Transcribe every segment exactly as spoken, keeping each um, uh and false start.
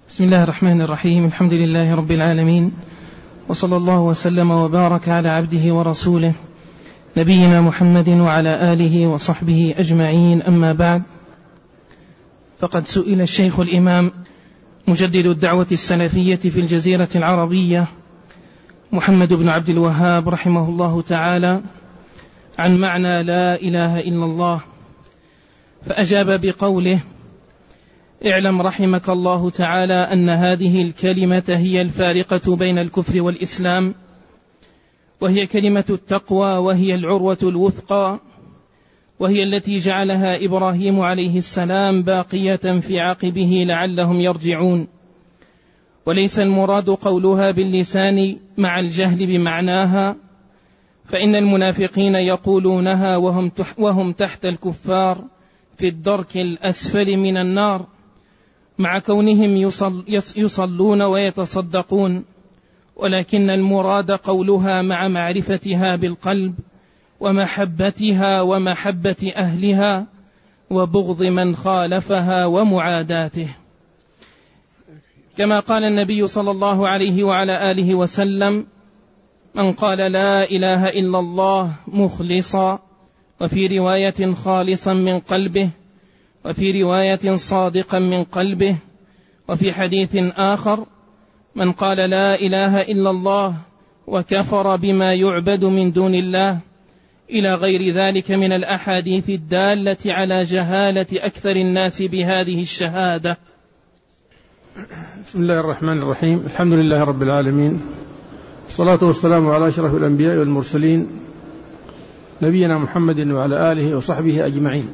بسم الله الرحمن الرحيم. الحمد لله رب العالمين، وصلى الله وسلم وبارك على عبده ورسوله نبينا محمد وعلى آله وصحبه أجمعين. أما بعد، فقد سئل الشيخ الإمام مجدد الدعوة السلفية في الجزيرة العربية محمد بن عبد الوهاب رحمه الله تعالى عن معنى لا إله إلا الله، فأجاب بقوله: اعلم رحمك الله تعالى أن هذه الكلمة هي الفارقة بين الكفر والإسلام، وهي كلمة التقوى، وهي العروة الوثقى، وهي التي جعلها إبراهيم عليه السلام باقية في عقبه لعلهم يرجعون، وليس المراد قولها باللسان مع الجهل بمعناها، فإن المنافقين يقولونها وهم, وهم تحت الكفار في الدرك الأسفل من النار، مع كونهم يصل يصلون ويتصدقون، ولكن المراد قولها مع معرفتها بالقلب ومحبتها ومحبة أهلها وبغض من خالفها ومعاداته، كما قال النبي صلى الله عليه وعلى آله وسلم: من قال لا إله إلا الله مخلصا، وفي رواية خالصا من قلبه، وفي رواية صادقا من قلبه، وفي حديث آخر: من قال لا إله إلا الله وكفر بما يعبد من دون الله، إلى غير ذلك من الأحاديث الدالة على جهالة أكثر الناس بهذه الشهادة. بسم الله الرحمن الرحيم. الحمد لله رب العالمين، والصلاة والسلام على أشرف الأنبياء والمرسلين نبينا محمد وعلى آله وصحبه أجمعين.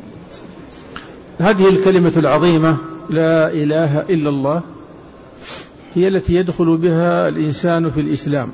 هذه الكلمة العظيمة لا إله إلا الله هي التي يدخل بها الإنسان في الإسلام،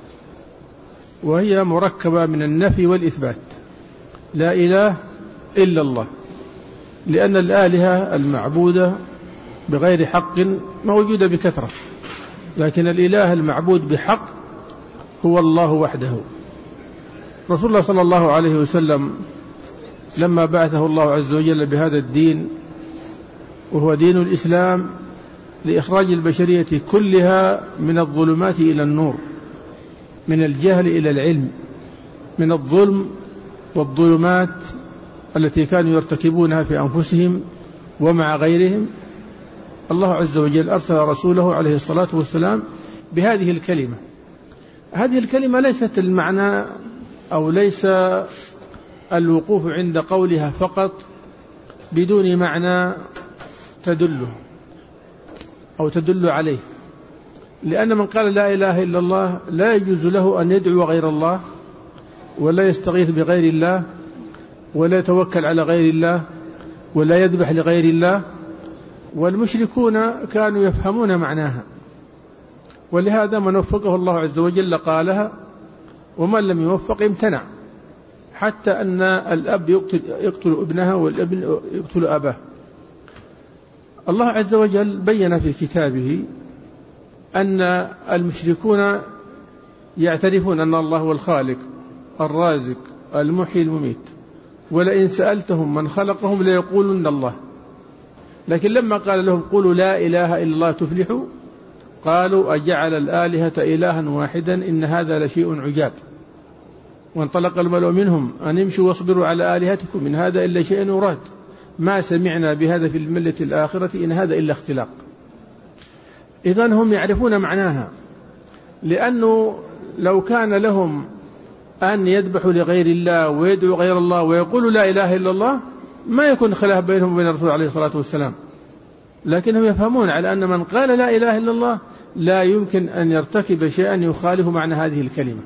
وهي مركبة من النفي والإثبات. لا إله إلا الله، لأن الآلهة المعبودة بغير حق موجودة بكثرة، لكن الإله المعبود بحق هو الله وحده. رسول الله صلى الله عليه وسلم لما بعثه الله عز وجل بهذا الدين، وهو دين الإسلام، لإخراج البشرية كلها من الظلمات إلى النور، من الجهل إلى العلم، من الظلم والظلمات التي كانوا يرتكبونها في أنفسهم ومع غيرهم. الله عز وجل أرسل رسوله عليه الصلاة والسلام بهذه الكلمة. هذه الكلمة ليست المعنى أو ليس الوقوف عند قولها فقط بدون معنى تدله أو تدل عليه، لأن من قال لا إله إلا الله لا يجوز له أن يدعو غير الله، ولا يستغيث بغير الله، ولا يتوكل على غير الله، ولا يذبح لغير الله. والمشركون كانوا يفهمون معناها، ولهذا من وفقه الله عز وجل قالها، ومن لم يوفق امتنع، حتى أن الأب يقتل, يقتل ابنها والابن يقتل أباه. الله عز وجل بين في كتابه أن المشركون يعترفون أن الله هو الخالق الرازق المحيي المميت، ولئن سألتهم من خلقهم ليقولن الله. لكن لما قال لهم قولوا لا إله إلا الله تفلحوا، قالوا أجعل الآلهة إلها واحدا إن هذا لشيء عجاب. وانطلق الملأ منهم أن امشوا واصبروا على آلهتكم إن هذا إلا شيء يراد ما سمعنا بهذا في الملة الآخرة إن هذا إلا اختلاق. إذن هم يعرفون معناها، لأنه لو كان لهم أن يذبحوا لغير الله ويدعوا غير الله ويقولوا لا إله إلا الله ما يكون خلاف بينهم وبين الرسول عليه الصلاة والسلام، لكنهم يفهمون على أن من قال لا إله إلا الله لا يمكن أن يرتكب شيئا يخالف معنى هذه الكلمة.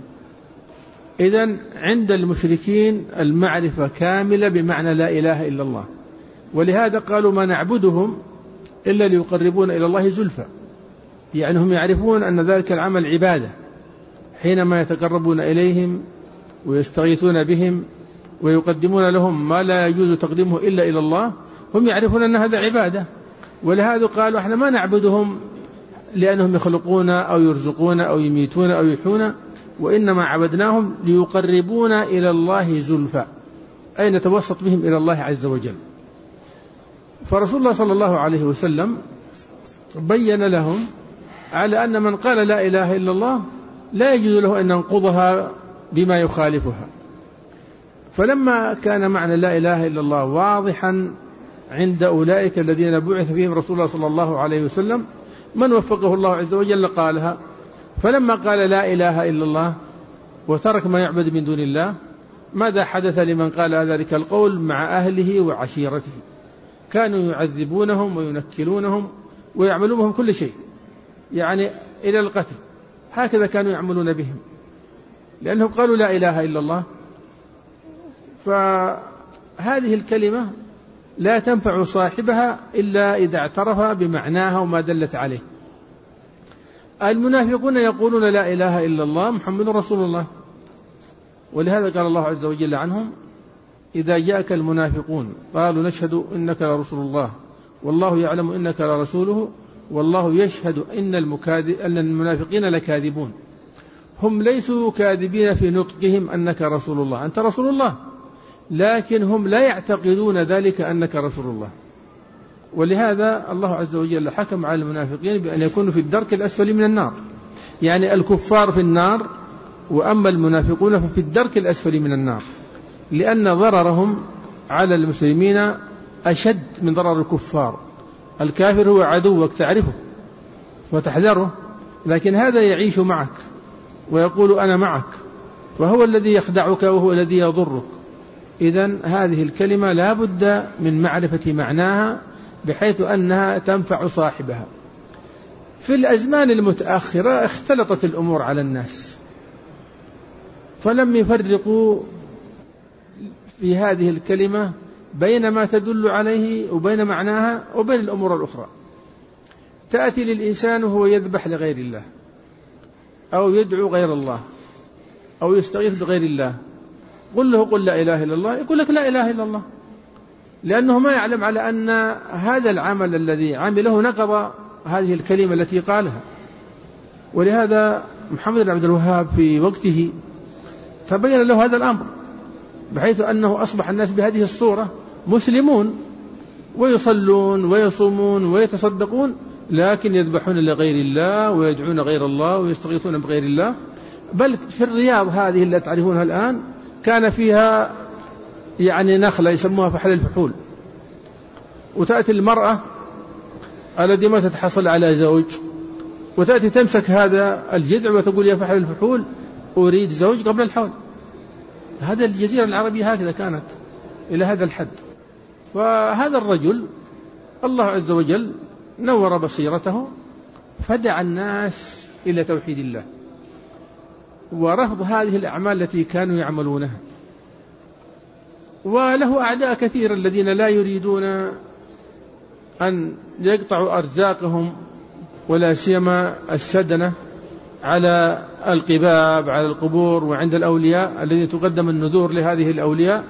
إذن عند المشركين المعرفة كاملة بمعنى لا إله إلا الله، ولهذا قالوا ما نعبدهم إلا ليقربون إلى الله زلفى، يعني هم يعرفون أن ذلك العمل عبادة، حينما يتقربون إليهم ويستغيثون بهم ويقدمون لهم ما لا يجوز تقديمه إلا إلى الله، هم يعرفون أن هذا عبادة. ولهذا قالوا احنا ما نعبدهم لأنهم يخلقون أو يرزقون أو يميتون أو يحيون، وإنما عبدناهم ليقربونا إلى الله زلفى، أي نتوسط بهم إلى الله عز وجل. فرسول الله صلى الله عليه وسلم بين لهم على أن من قال لا إله إلا الله لا يجوز له أن ينقضها بما يخالفها. فلما كان معنى لا إله إلا الله واضحا عند أولئك الذين بعث فيهم رسول الله صلى الله عليه وسلم، من وفقه الله عز وجل قالها. فلما قال لا إله إلا الله وترك ما يعبد من دون الله، ماذا حدث لمن قال ذلك القول مع أهله وعشيرته؟ كانوا يعذبونهم وينكلونهم ويعملونهم كل شيء، يعني إلى القتل، هكذا كانوا يعملون بهم لأنهم قالوا لا إله إلا الله. فهذه الكلمة لا تنفع صاحبها إلا إذا اعترف بمعناها وما دلت عليه. المنافقون يقولون لا إله إلا الله محمد رسول الله، ولهذا قال الله عز وجل عنهم: إذا جاءك المنافقون قالوا نشهد إنك لرسول الله والله يعلم إنك لرسوله والله يشهد إن, أن المنافقين لكاذبون. هم ليسوا كاذبين في نطقهم أنك رسول الله، أنت رسول الله، لكن هم لا يعتقدون ذلك أنك رسول الله. ولهذا الله عز وجل حكم على المنافقين بأن يكونوا في الدرك الأسفل من النار، يعني الكفار في النار وأما المنافقون ففي الدرك الأسفل من النار، لأن ضررهم على المسلمين أشد من ضرر الكفار. الكافر هو عدوك تعرفه وتحذره، لكن هذا يعيش معك ويقول أنا معك، وهو الذي يخدعك وهو الذي يضرك. إذن هذه الكلمة لا بد من معرفة معناها بحيث أنها تنفع صاحبها. في الأزمان المتأخرة اختلطت الأمور على الناس، فلم يفرقوا في هذه الكلمة بين ما تدل عليه وبين معناها وبين الأمور الأخرى. تأتي للإنسان وهو يذبح لغير الله أو يدعو غير الله أو يستغيث بغير الله، قل له قل لا إله إلا الله، يقول لك لا إله إلا الله، لأنه ما يعلم على أن هذا العمل الذي عمله نقض هذه الكلمة التي قالها. ولهذا محمد بن عبد الوهاب في وقته تبين له هذا الأمر، بحيث أنه أصبح الناس بهذه الصورة مسلمون ويصلون ويصومون ويتصدقون، لكن يذبحون لغير الله ويدعون غير الله ويستغيثون بغير الله. بل في الرياض هذه اللي تعرفونها الآن كان فيها يعني نخلة يسموها فحل الفحول، وتأتي المرأة التي ما تتحصل على زوج وتأتي تمسك هذا الجذع وتقول يا فحل الفحول أريد زوج قبل الحول. هذا الجزيرة العربية هكذا كانت إلى هذا الحد. وهذا الرجل الله عز وجل نور بصيرته فدعا الناس إلى توحيد الله ورفض هذه الأعمال التي كانوا يعملونها. وله أعداء كثير الذين لا يريدون أن يقطعوا أرزاقهم، ولا سيما السدنة على القباب على القبور وعند الأولياء الذين تقدم النذور لهذه الأولياء،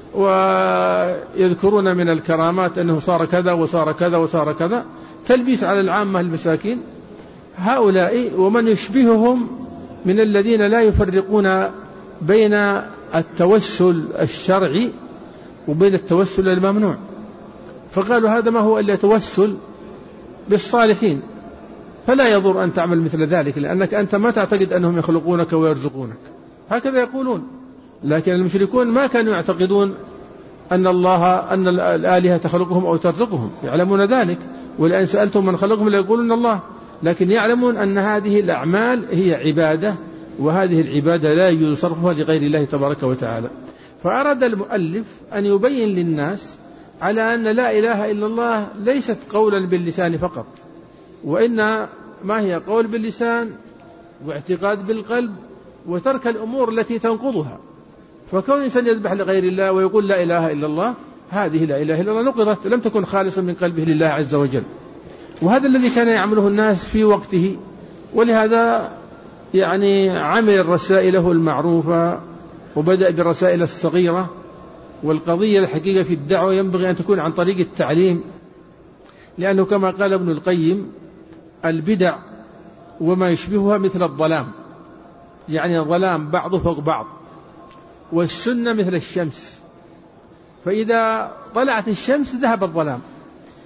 ويذكرون من الكرامات أنه صار كذا وصار كذا وصار كذا، تلبيس على العامة المساكين. هؤلاء ومن يشبههم من الذين لا يفرقون بين التوسل الشرعي وبين التوسل الممنوع، فقالوا هذا ما هو إلا توسل بالصالحين، فلا يضر أن تعمل مثل ذلك لأنك أنت ما تعتقد أنهم يخلقونك ويرزقونك، هكذا يقولون. لكن المشركون ما كانوا يعتقدون أن الله أن الآلهة تخلقهم أو ترزقهم، يعلمون ذلك، ولأن سألتم من خلقهم ليقولون الله، لكن يعلمون أن هذه الأعمال هي عبادة، وهذه العبادة لا يجوز صرفها لغير الله تبارك وتعالى. فأراد المؤلف أن يبين للناس على أن لا إله إلا الله ليست قولا باللسان فقط، وإن ما هي قول باللسان واعتقاد بالقلب وترك الأمور التي تنقضها. فكون إنسان يذبح لغير الله ويقول لا إله إلا الله، هذه لا إله إلا الله نقضت، لم تكن خالصا من قلبه لله عز وجل. وهذا الذي كان يعمله الناس في وقته، ولهذا يعني عمل رسائله المعروفة وبدأ بالرسائل الصغيرة. والقضية الحقيقة في الدعوة ينبغي أن تكون عن طريق التعليم، لأنه كما قال ابن القيم البدع وما يشبهها مثل الظلام، يعني الظلام بعضه فوق بعض، والسنة مثل الشمس، فإذا طلعت الشمس ذهب الظلام.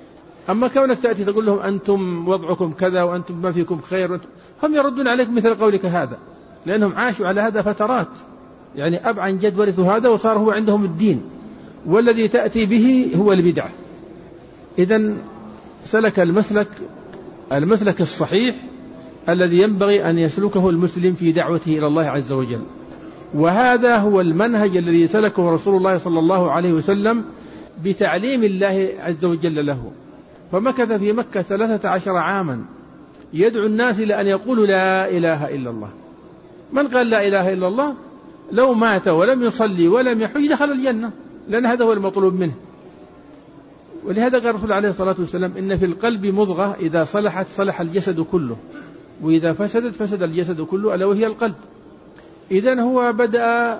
أما كونك تأتي تقول لهم أنتم وضعكم كذا وأنتم ما فيكم خير وأنتم، هم يردون عليك مثل قولك هذا، لأنهم عاشوا على هذا فترات، يعني أب عن جد ورثوا هذا وصار هو عندهم الدين، والذي تأتي به هو البدعة. إذن سلك المسلك المسلك الصحيح الذي ينبغي أن يسلكه المسلم في دعوته إلى الله عز وجل، وهذا هو المنهج الذي سلكه رسول الله صلى الله عليه وسلم بتعليم الله عز وجل له. فمكث في مكة ثلاثة عشر عاما يدعو الناس إلى أن يقولوا لا إله إلا الله. من قال لا إله إلا الله لو مات ولم يصلي ولم يحج دخل الجنة، لأن هذا هو المطلوب منه. ولهذا قال الرسول عليه الصلاة والسلام إن في القلب مضغة إذا صلحت صلح الجسد كله، وإذا فسدت فسد الجسد كله، ألا وهي القلب. إذن هو بدأ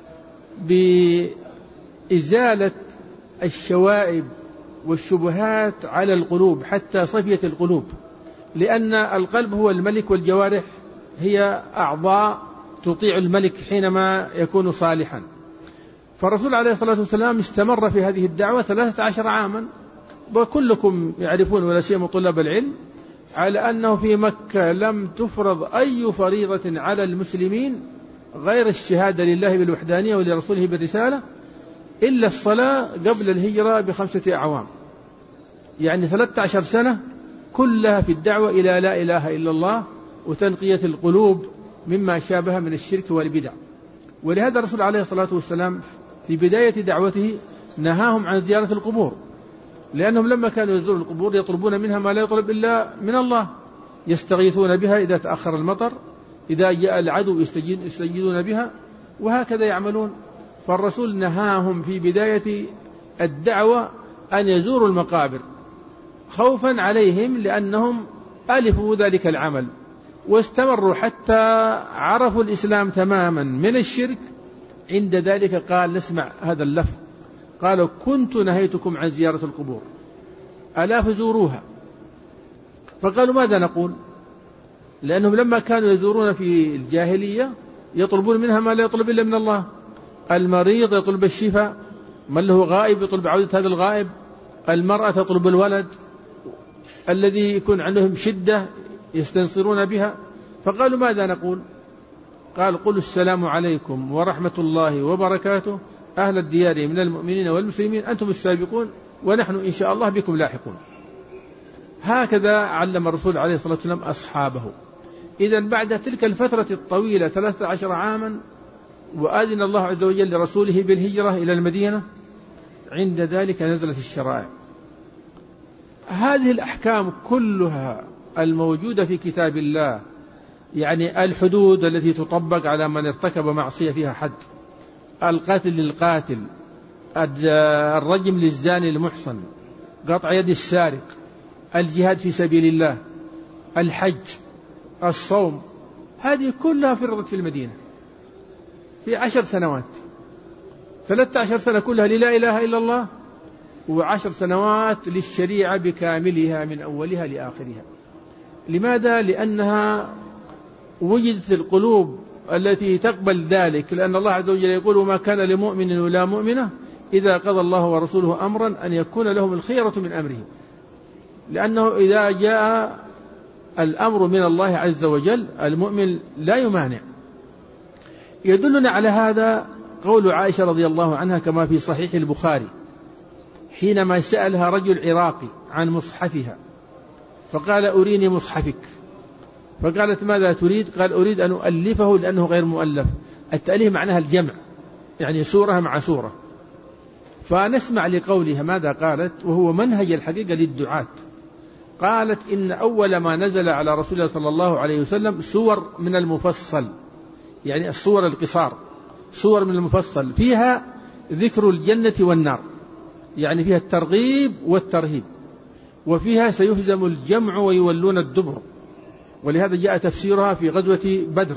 بإزالة الشوائب والشبهات على القلوب حتى صفيت القلوب، لأن القلب هو الملك والجوارح هي أعضاء تطيع الملك حينما يكون صالحا. فالرسول عليه الصلاة والسلام استمر في هذه الدعوة ثلاثة عشر عاما، وكلكم يعرفون ولا سيما طلاب العلم على أنه في مكة لم تفرض أي فريضة على المسلمين غير الشهادة لله بالوحدانية ولرسوله بالرسالة إلا الصلاة قبل الهجرة بخمسة أعوام، يعني ثلاثة عشر سنة كلها في الدعوة إلى لا إله إلا الله وتنقية القلوب مما شابه من الشرك والبدع. ولهذا الرسول عليه الصلاة والسلام في بداية دعوته نهاهم عن زيارة القبور، لأنهم لما كانوا يزورون القبور يطلبون منها ما لا يطلب إلا من الله، يستغيثون بها إذا تأخر المطر، إذا جاء العدو يستجيدون بها، وهكذا يعملون. فالرسول نهاهم في بداية الدعوة أن يزوروا المقابر خوفا عليهم، لأنهم ألفوا ذلك العمل واستمروا حتى عرفوا الإسلام تماما من الشرك. عند ذلك قال نسمع هذا اللفظ، قالوا كنت نهيتكم عن زيارة القبور ألا فزوروها. فقالوا ماذا نقول؟ لأنهم لما كانوا يزورون في الجاهلية يطلبون منها ما لا يطلب إلا من الله. المريض يطلب الشفاء، من له غائب يطلب عودة هذا الغائب، المرأة تطلب الولد، الذي يكون عندهم شدة يستنصرون بها. فقالوا ماذا نقول؟ قال قل السلام عليكم ورحمة الله وبركاته أهل الديار من المؤمنين والمسلمين أنتم السابقون ونحن إن شاء الله بكم لاحقون. هكذا علم الرسول عليه الصلاة والسلام أصحابه. إذن بعد تلك الفترة الطويلة ثلاثة عشر عاما وآذن الله عز وجل لرسوله بالهجرة إلى المدينة، عند ذلك نزلت الشرائع. هذه الأحكام كلها الموجودة في كتاب الله، يعني الحدود التي تطبق على من ارتكب معصية فيها حد، القاتل للقاتل، الرجم للزاني المحصن، قطع يد السارق، الجهاد في سبيل الله، الحج، الصوم، هذه كلها فرضت في المدينة في عشر سنوات. ثلاثة عشر سنة كلها للا إله إلا الله، وعشر سنوات للشريعة بكاملها من أولها لآخرها. لماذا؟ لأنها وجدت القلوب التي تقبل ذلك، لأن الله عز وجل يقول وما كان لمؤمن ولا مؤمنة إذا قضى الله ورسوله أمرا أن يكون لهم الخيرة من أمرهم، لأنه إذا جاء الأمر من الله عز وجل المؤمن لا يمانع. يدلنا على هذا قول عائشة رضي الله عنها كما في صحيح البخاري حينما سألها رجل عراقي عن مصحفها فقال أريني مصحفك، فقالت ماذا تريد؟ قال أريد أن أؤلفه لأنه غير مؤلف. التأليف معناها الجمع، يعني سورة مع سورة. فنسمع لقولها ماذا قالت، وهو منهج الحقيقة للدعاة. قالت إن أول ما نزل على رسول الله صلى الله عليه وسلم سور من المفصل، يعني الصور القصار، سور من المفصل فيها ذكر الجنة والنار، يعني فيها الترغيب والترهيب، وفيها سيهزم الجمع ويولون الدبر، ولهذا جاء تفسيرها في غزوة بدر.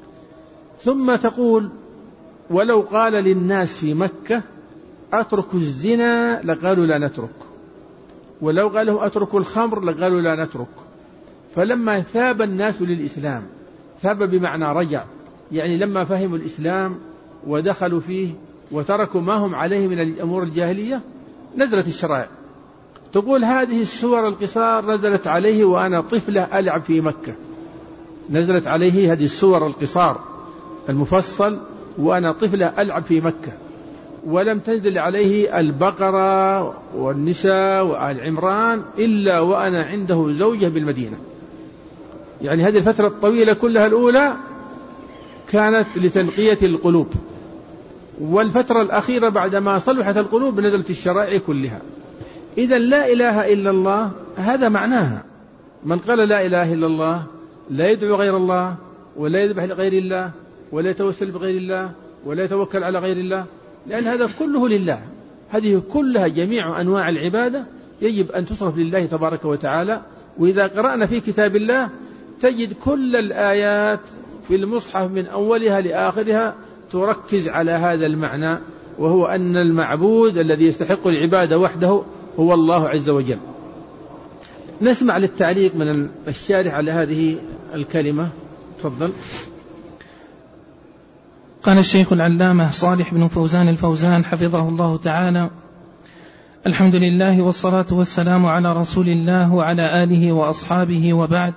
ثم تقول ولو قال للناس في مكة أتركوا الزنا لقالوا لا نترك، ولو قالوا أتركوا الخمر لقالوا لا نترك. فلما ثاب الناس للإسلام، ثاب بمعنى رجع، يعني لما فهموا الإسلام ودخلوا فيه وتركوا ما هم عليه من الأمور الجاهلية، نزلت الشرائع تقول هذه السور القصار نزلت عليه وأنا طفلة ألعب في مكة، نزلت عليه هذه السور القصار المفصل وأنا طفلة ألعب في مكة، ولم تنزل عليه البقرة والنساء وآل عمران إلا وأنا عنده زوجة بالمدينة. يعني هذه الفترة الطويلة كلها الأولى كانت لتنقية القلوب، والفترة الأخيرة بعدما صلحت القلوب نزلت الشرائع كلها. إذا لا إله إلا الله هذا معناها. من قال لا إله إلا الله لا يدعو غير الله ولا يذبح لغير الله ولا يتوسل بغير الله ولا يتوكل على غير الله، لأن هذا كله لله. هذه كلها جميع أنواع العبادة يجب أن تصرف لله تبارك وتعالى. وإذا قرأنا في كتاب الله تجد كل الآيات في المصحف من أولها لآخرها تركز على هذا المعنى، وهو أن المعبود الذي يستحق العبادة وحده هو الله عز وجل. نسمع للتعليق من الشارح على هذه الكلمة. تفضل. قال الشيخ العلامة صالح بن فوزان الفوزان حفظه الله تعالى: الحمد لله والصلاة والسلام على رسول الله وعلى آله وأصحابه، وبعد.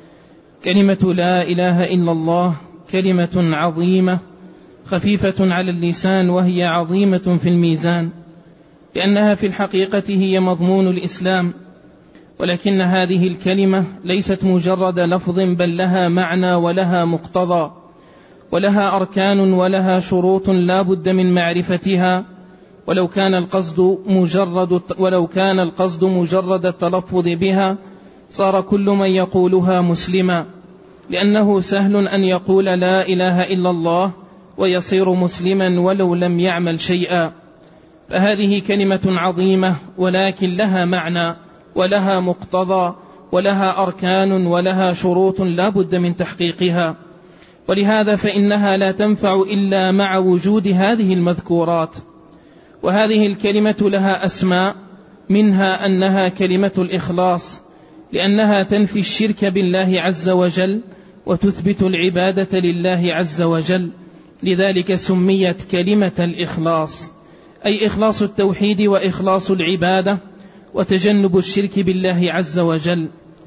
كلمة لا إله إلا الله كلمة عظيمة خفيفة على اللسان، وهي عظيمة في الميزان، لأنها في الحقيقة هي مضمون الإسلام. ولكن هذه الكلمة ليست مجرد لفظ، بل لها معنى ولها مقتضى ولها أركان ولها شروط لا بد من معرفتها. ولو كان القصد مجرد ولو كان القصد مجرد التلفظ بها صار كل من يقولها مسلما، لأنه سهل أن يقول لا إله إلا الله ويصير مسلما ولو لم يعمل شيئا. فهذه كلمة عظيمة، ولكن لها معنى ولها مقتضى ولها أركان ولها شروط لا بد من تحقيقها. ولهذا فإنها لا تنفع إلا مع وجود هذه المذكورات. وهذه الكلمة لها أسماء، منها أنها كلمة الإخلاص، لأنها تنفي الشرك بالله عز وجل وتثبت العبادة لله عز وجل، لذلك سميت كلمة الإخلاص، أي إخلاص التوحيد وإخلاص العبادة وتجنب الشرك بالله عز وجل.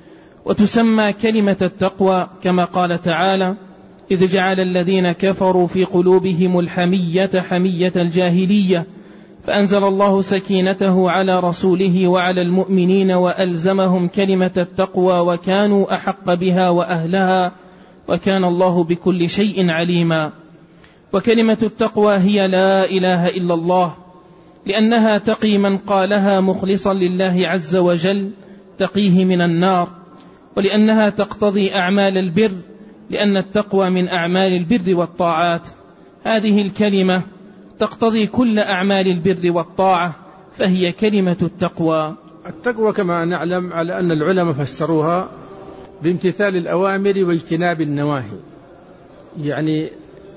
وتسمى كلمة التقوى كما قال تعالى: إذ جعل الذين كفروا في قلوبهم الحمية حمية الجاهلية فأنزل الله سكينته على رسوله وعلى المؤمنين وألزمهم كلمة التقوى وكانوا أحق بها وأهلها وكان الله بكل شيء عليما. وكلمة التقوى هي لا إله إلا الله، لأنها تقي من قالها مخلصا لله عز وجل، تقيه من النار. ولأنها تقتضي أعمال البر، لأن التقوى من أعمال البر والطاعات. هذه الكلمة تقتضي كل أعمال البر والطاعة، فهي كلمة التقوى. التقوى كما نعلم على أن العلماء فسروها بامتثال الأوامر واجتناب النواهي، يعني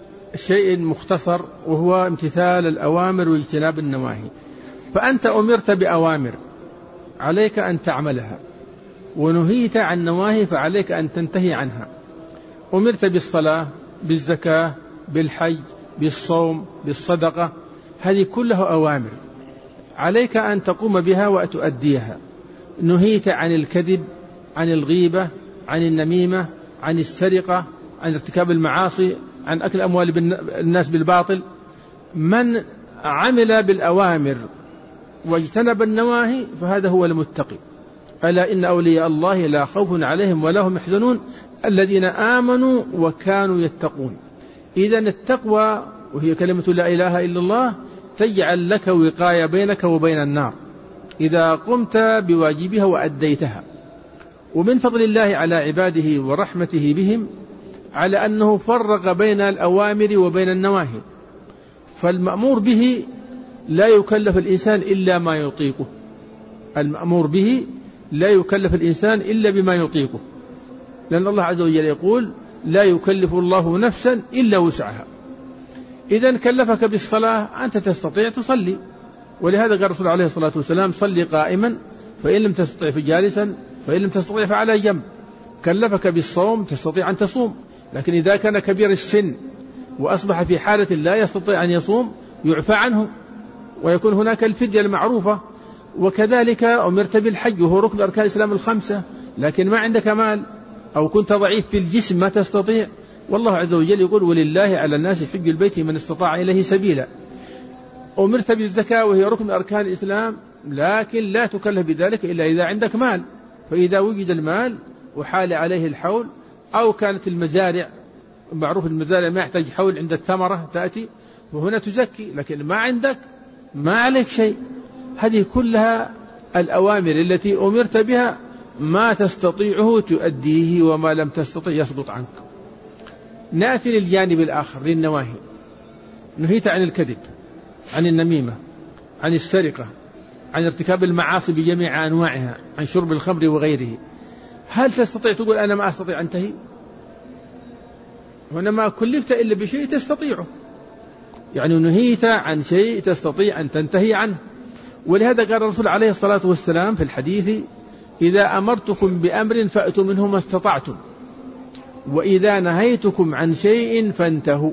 شيء مختصر وهو امتثال الأوامر واجتناب النواهي. فأنت أمرت بأوامر عليك أن تعملها، ونهيت عن نواهي فعليك أن تنتهي عنها. أمرت بالصلاة، بالزكاة، بالحج، بالصوم، بالصدقة، هذه كلها أوامر عليك أن تقوم بها وتؤديها. نهيت عن الكذب، عن الغيبة، عن النميمة، عن السرقة، عن ارتكاب المعاصي، عن أكل أموال الناس بالباطل. من عمل بالأوامر واجتنب النواهي فهذا هو المتقي. ألا إن أولياء الله لا خوف عليهم ولا هم يحزنون الذين آمنوا وكانوا يتقون. إذن التقوى وهي كلمة لا إله إلا الله تجعل لك وقاية بينك وبين النار إذا قمت بواجبها وأديتها. ومن فضل الله على عباده ورحمته بهم على أنه فرق بين الأوامر وبين النواهي. فالمأمور به لا يكلف الإنسان إلا ما يطيقه، المأمور به لا يكلف الإنسان إلا بما يطيقه، لأن الله عز وجل يقول: لا يكلف الله نفسا إلا وسعها. إذن كلفك بالصلاة أنت تستطيع تصلي، ولهذا قال الرسول عليه الصلاة والسلام: صلي قائما فإن لم تستطع فجالسا فإن لم تستطع فعلى جنب. كلفك بالصوم تستطيع أن تصوم، لكن إذا كان كبير السن وأصبح في حالة لا يستطيع أن يصوم يعفى عنه، ويكون هناك الفدية المعروفة. وكذلك أمرت بالحج وهو ركن أركان الإسلام الخمسة، لكن ما عندك مال أو كنت ضعيف في الجسم ما تستطيع، والله عز وجل يقول ولله على الناس حج البيت من استطاع إليه سبيلا. أمرت بالزكاة وهي ركن أركان الإسلام، لكن لا تكلف بذلك إلا إذا عندك مال، فإذا وجد المال وحال عليه الحول أو كانت المزارع، معروف المزارع ما يحتاج حول عند الثمرة تأتي وهنا تزكي، لكن ما عندك ما عليك شيء. هذه كلها الأوامر التي أمرت بها ما تستطيعه تؤديه، وما لم تستطيع يسقط عنك. نأتي للجانب الآخر للنواهي. نهيت عن الكذب، عن النميمة، عن السرقة، عن ارتكاب المعاصي بجميع أنواعها، عن شرب الخمر وغيره. هل تستطيع تقول أنا ما أستطيع أنتهي؟ هنا ما كلفت إلا بشيء تستطيعه، يعني نهيت عن شيء تستطيع أن تنتهي عنه. ولهذا قال الرسول عليه الصلاة والسلام في الحديث: إذا أمرتكم بأمر فأتوا منه ما استطعتم، وإذا نهيتكم عن شيء فانتهوا.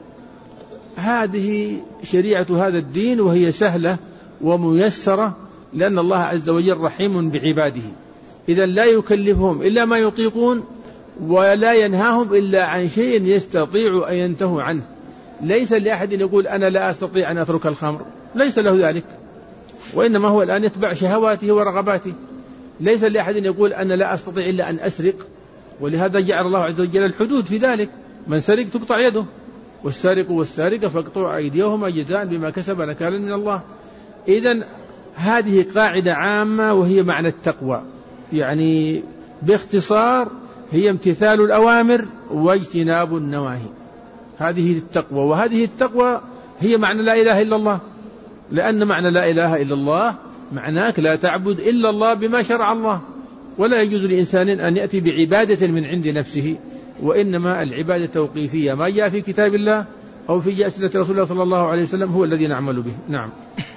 هذه شريعة هذا الدين، وهي سهلة وميسرة، لأن الله عز وجل رحيم بعباده. إذا لا يكلفهم إلا ما يطيقون، ولا ينهاهم إلا عن شيء يستطيع أن ينتهوا عنه. ليس لأحد يقول أنا لا أستطيع أن أترك الخمر، ليس له ذلك، وإنما هو الآن يتبع شهواته ورغباته. ليس لأحد يقول أنا لا أستطيع إلا أن أسرق، ولهذا جعل الله عز وجل الحدود في ذلك: من سرق تقطع يده، والسارق والسارقة فاقطعوا أيديهما جزاء بما كسب نكالا من الله. إذن هذه قاعدة عامة، وهي معنى التقوى، يعني باختصار هي امتثال الأوامر واجتناب النواهي. هذه التقوى، وهذه التقوى هي معنى لا إله إلا الله، لأن معنى لا إله إلا الله معناك لا تعبد إلا الله بما شرع الله، ولا يجوز لإنسان أن يأتي بعبادة من عند نفسه، وإنما العبادة توقيفية، ما جاء في كتاب الله أو في سنة رسول الله صلى الله عليه وسلم هو الذي نعمل به. نعم.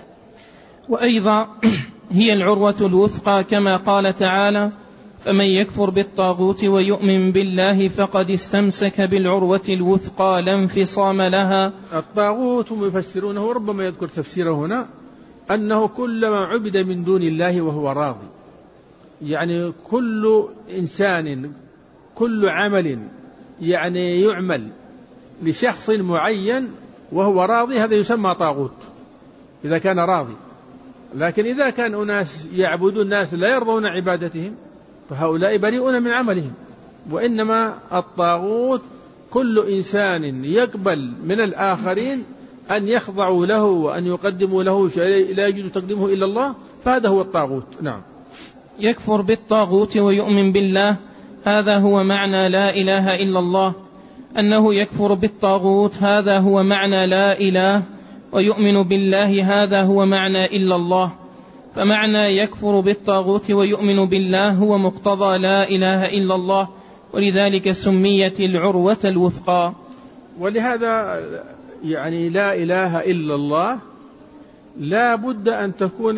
وأيضا هي العروة الوثقى، كما قال تعالى: فمن يكفر بالطاغوت ويؤمن بالله فقد استمسك بالعروة الوثقى لا انفصام لها. الطاغوت هم يفسرونه، وربما يذكر تفسيره هنا، أنه كل ما عبد من دون الله وهو راضي، يعني كل إنسان، كل عمل يعني يعمل لشخص معين وهو راضي، هذا يسمى طاغوت إذا كان راضي. لكن إذا كان أناس يعبدون الناس لا يرضون عبادتهم فهؤلاء بريئون من عملهم. وإنما الطاغوت كل إنسان يقبل من الآخرين أن يخضعوا له وأن يقدموا له شيء لا يجوز تقديمه إلا الله، فهذا هو الطاغوت. نعم. يكفر بالطاغوت ويؤمن بالله، هذا هو معنى لا إله إلا الله. أنه يكفر بالطاغوت هذا هو معنى لا إله، ويؤمن بالله هذا هو معنى إلا الله. فمعنى يكفر بالطاغوت ويؤمن بالله هو مقتضى لا إله إلا الله، ولذلك سميت العروة الوثقى. ولهذا يعني لا إله إلا الله لا بد أن تكون